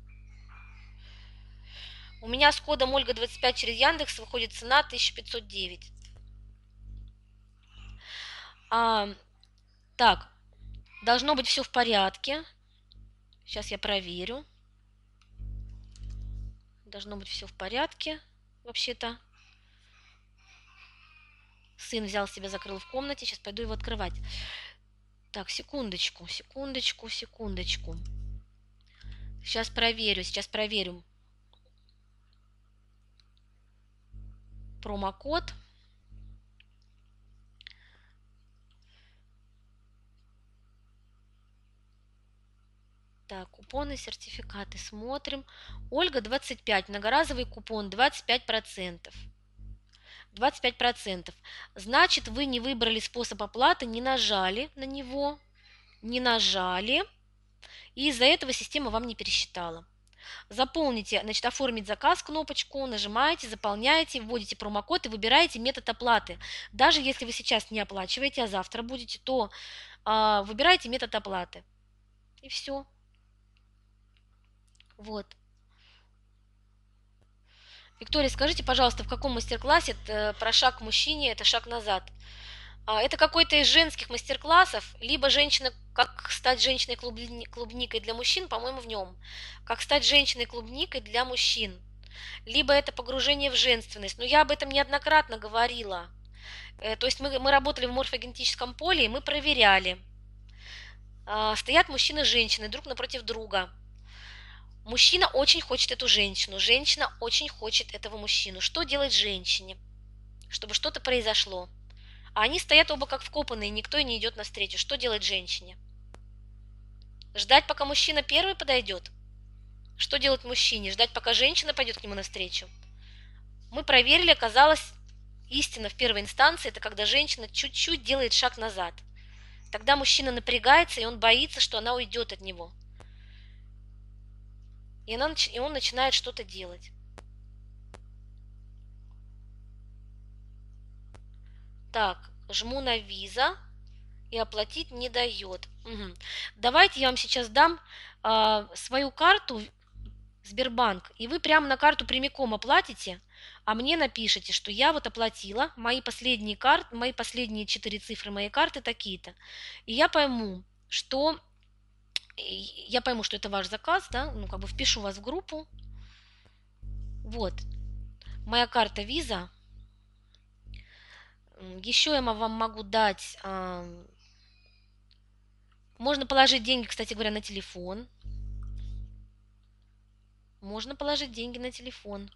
[SPEAKER 1] У меня с кодом Ольга двадцать пять через Яндекс выходит цена тысяча пятьсот девять. А, так, должно быть все в порядке. Сейчас я проверю. Должно быть все в порядке, вообще-то. Сын взял себя, закрыл в комнате. Сейчас пойду его открывать. Так, секундочку, секундочку, секундочку. Сейчас проверю, сейчас проверю. промокод. Так, купоны, сертификаты. Смотрим. Ольга двадцать пять. Многоразовый купон двадцать пять процентов. двадцать пять процентов. Значит, вы не выбрали способ оплаты, не нажали на него, не нажали, и из-за этого система вам не пересчитала. Заполните, значит, оформить заказ кнопочку, нажимаете, заполняете, вводите промокод и выбираете метод оплаты. Даже если вы сейчас не оплачиваете, а завтра будете, то а, выбираете метод оплаты. И все. Вот. Виктория, скажите, пожалуйста, в каком мастер-классе это про шаг к мужчине, это шаг назад? А, Это какой-то из женских мастер-классов, либо женщина, как стать женщиной-клубникой для мужчин, по-моему, в нем. Как стать женщиной-клубникой для мужчин. Либо это погружение в женственность. Но я об этом неоднократно говорила. Э, То есть мы, мы работали в морфогенетическом поле, и мы проверяли. А, Стоят мужчина и женщины друг напротив друга. Мужчина очень хочет эту женщину, женщина очень хочет этого мужчину. Что делать женщине, чтобы что-то произошло? А они стоят оба как вкопанные, никто и не идет навстречу. Что делать женщине? Ждать, пока мужчина первый подойдет? Что делать мужчине? Ждать, пока женщина пойдет к нему навстречу? Мы проверили, оказалось, истина в первой инстанции – это когда женщина чуть-чуть делает шаг назад. Тогда мужчина напрягается, и он боится, что она уйдет от него. И, она, и он начинает что-то делать. Так, жму на виза, и оплатить не дает. Угу. Давайте я вам сейчас дам а, свою карту Сбербанк, и вы прямо на карту прямиком оплатите, а мне напишите, что я вот оплатила, мои последние карты, мои последние четыре цифры моей карты такие-то. И я пойму, что я пойму, что это ваш заказ, да, ну как бы впишу вас в группу. Вот, моя карта Visa. Еще я вам могу дать, можно положить деньги, кстати говоря, на телефон. Можно положить деньги на телефон.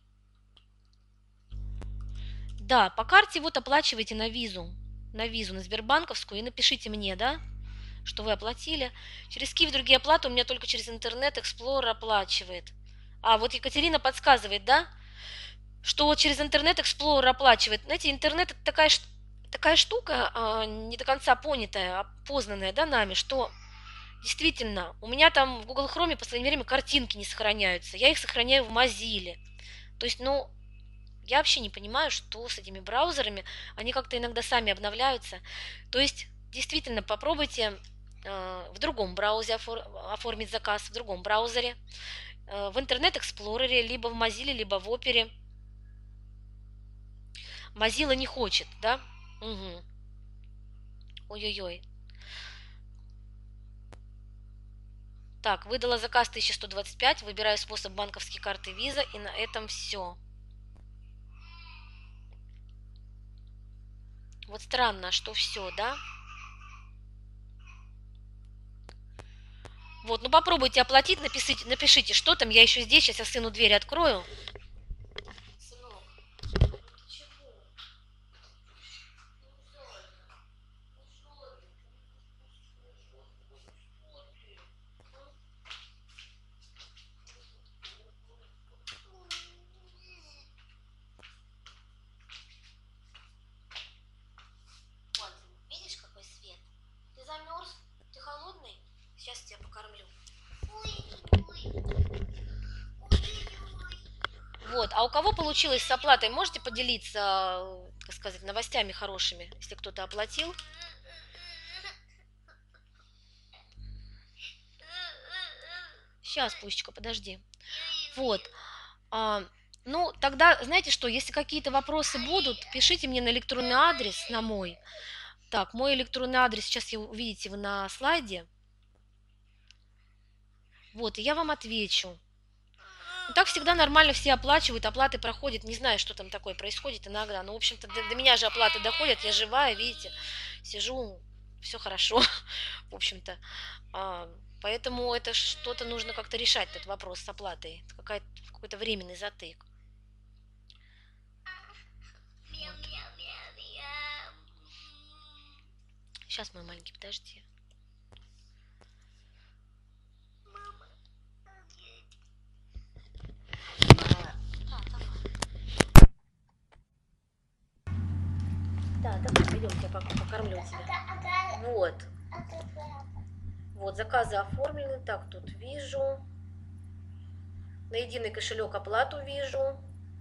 [SPEAKER 1] Да, по карте вот оплачивайте на визу, на визу, на сбербанковскую, и напишите мне, да, что вы оплатили. Через Киви другие оплаты у меня только через интернет Explorer оплачивает. А, вот Екатерина подсказывает, да, что через интернет Explorer оплачивает. Знаете, интернет это такая, такая штука, а, не до конца понятая, опознанная, да, нами, что действительно, у меня там в Google Chrome в последнее время картинки не сохраняются. Я их сохраняю в Mozilla. То есть, ну, я вообще не понимаю, что с этими браузерами. Они как-то иногда сами обновляются. То есть, действительно, попробуйте э, в другом браузере офор- оформить заказ, в другом браузере, э, в Internet Explorer, либо в Mozilla, либо в Opera. Mozilla не хочет, да? Угу. Ой-ой-ой. Так, выдала заказ тысяча сто двадцать пять, выбираю способ банковской карты Visa, и на этом все. Вот странно, что все, да? Вот, ну попробуйте оплатить, напишите, напишите, что там, я еще здесь, сейчас я сыну дверь открою. Сынок, ты чего? Вот, видишь, какой свет? Ты замерз? Ты холодный? Сейчас тебя покормлю. Вот, а у кого получилось с оплатой? Можете поделиться, э, так сказать, новостями хорошими, если кто-то оплатил? Сейчас, Пусечка, подожди. Вот. А, ну, тогда, знаете что, если какие-то вопросы будут, пишите мне на электронный адрес, на мой. Так, мой электронный адрес, сейчас я увидите вы на слайде. Вот, и я вам отвечу. Ну, так всегда нормально все оплачивают, оплаты проходят. Не знаю, что там такое происходит иногда. Но, в общем-то, до, до меня же оплаты доходят. Я живая, видите, сижу, все хорошо, в общем-то. А, поэтому это что-то нужно как-то решать, этот вопрос с оплатой. Какая-то, какой-то временный затык. Сейчас, мой маленький, подожди. Да, давай, пойдем, я пока покормлю тебя. Вот. Вот, заказы оформлены. Так, тут вижу. На единый кошелек оплату вижу.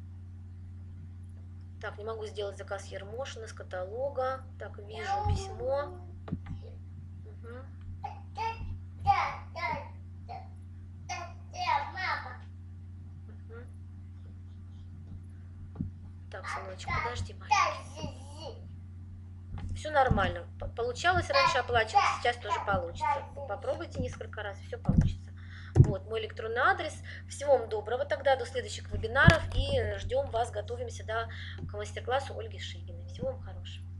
[SPEAKER 1] Так, не могу сделать заказ Ермошина с каталога. Так, вижу письмо. Угу. Угу. Так, сыночек, подожди, маленький. Все нормально. Получалось раньше оплачивать, сейчас тоже получится. Попробуйте несколько раз, все получится. Вот мой электронный адрес. Всего вам доброго тогда, до следующих вебинаров. И ждем вас, готовимся, да, к мастер-классу Ольги Шигиной. Всего вам хорошего.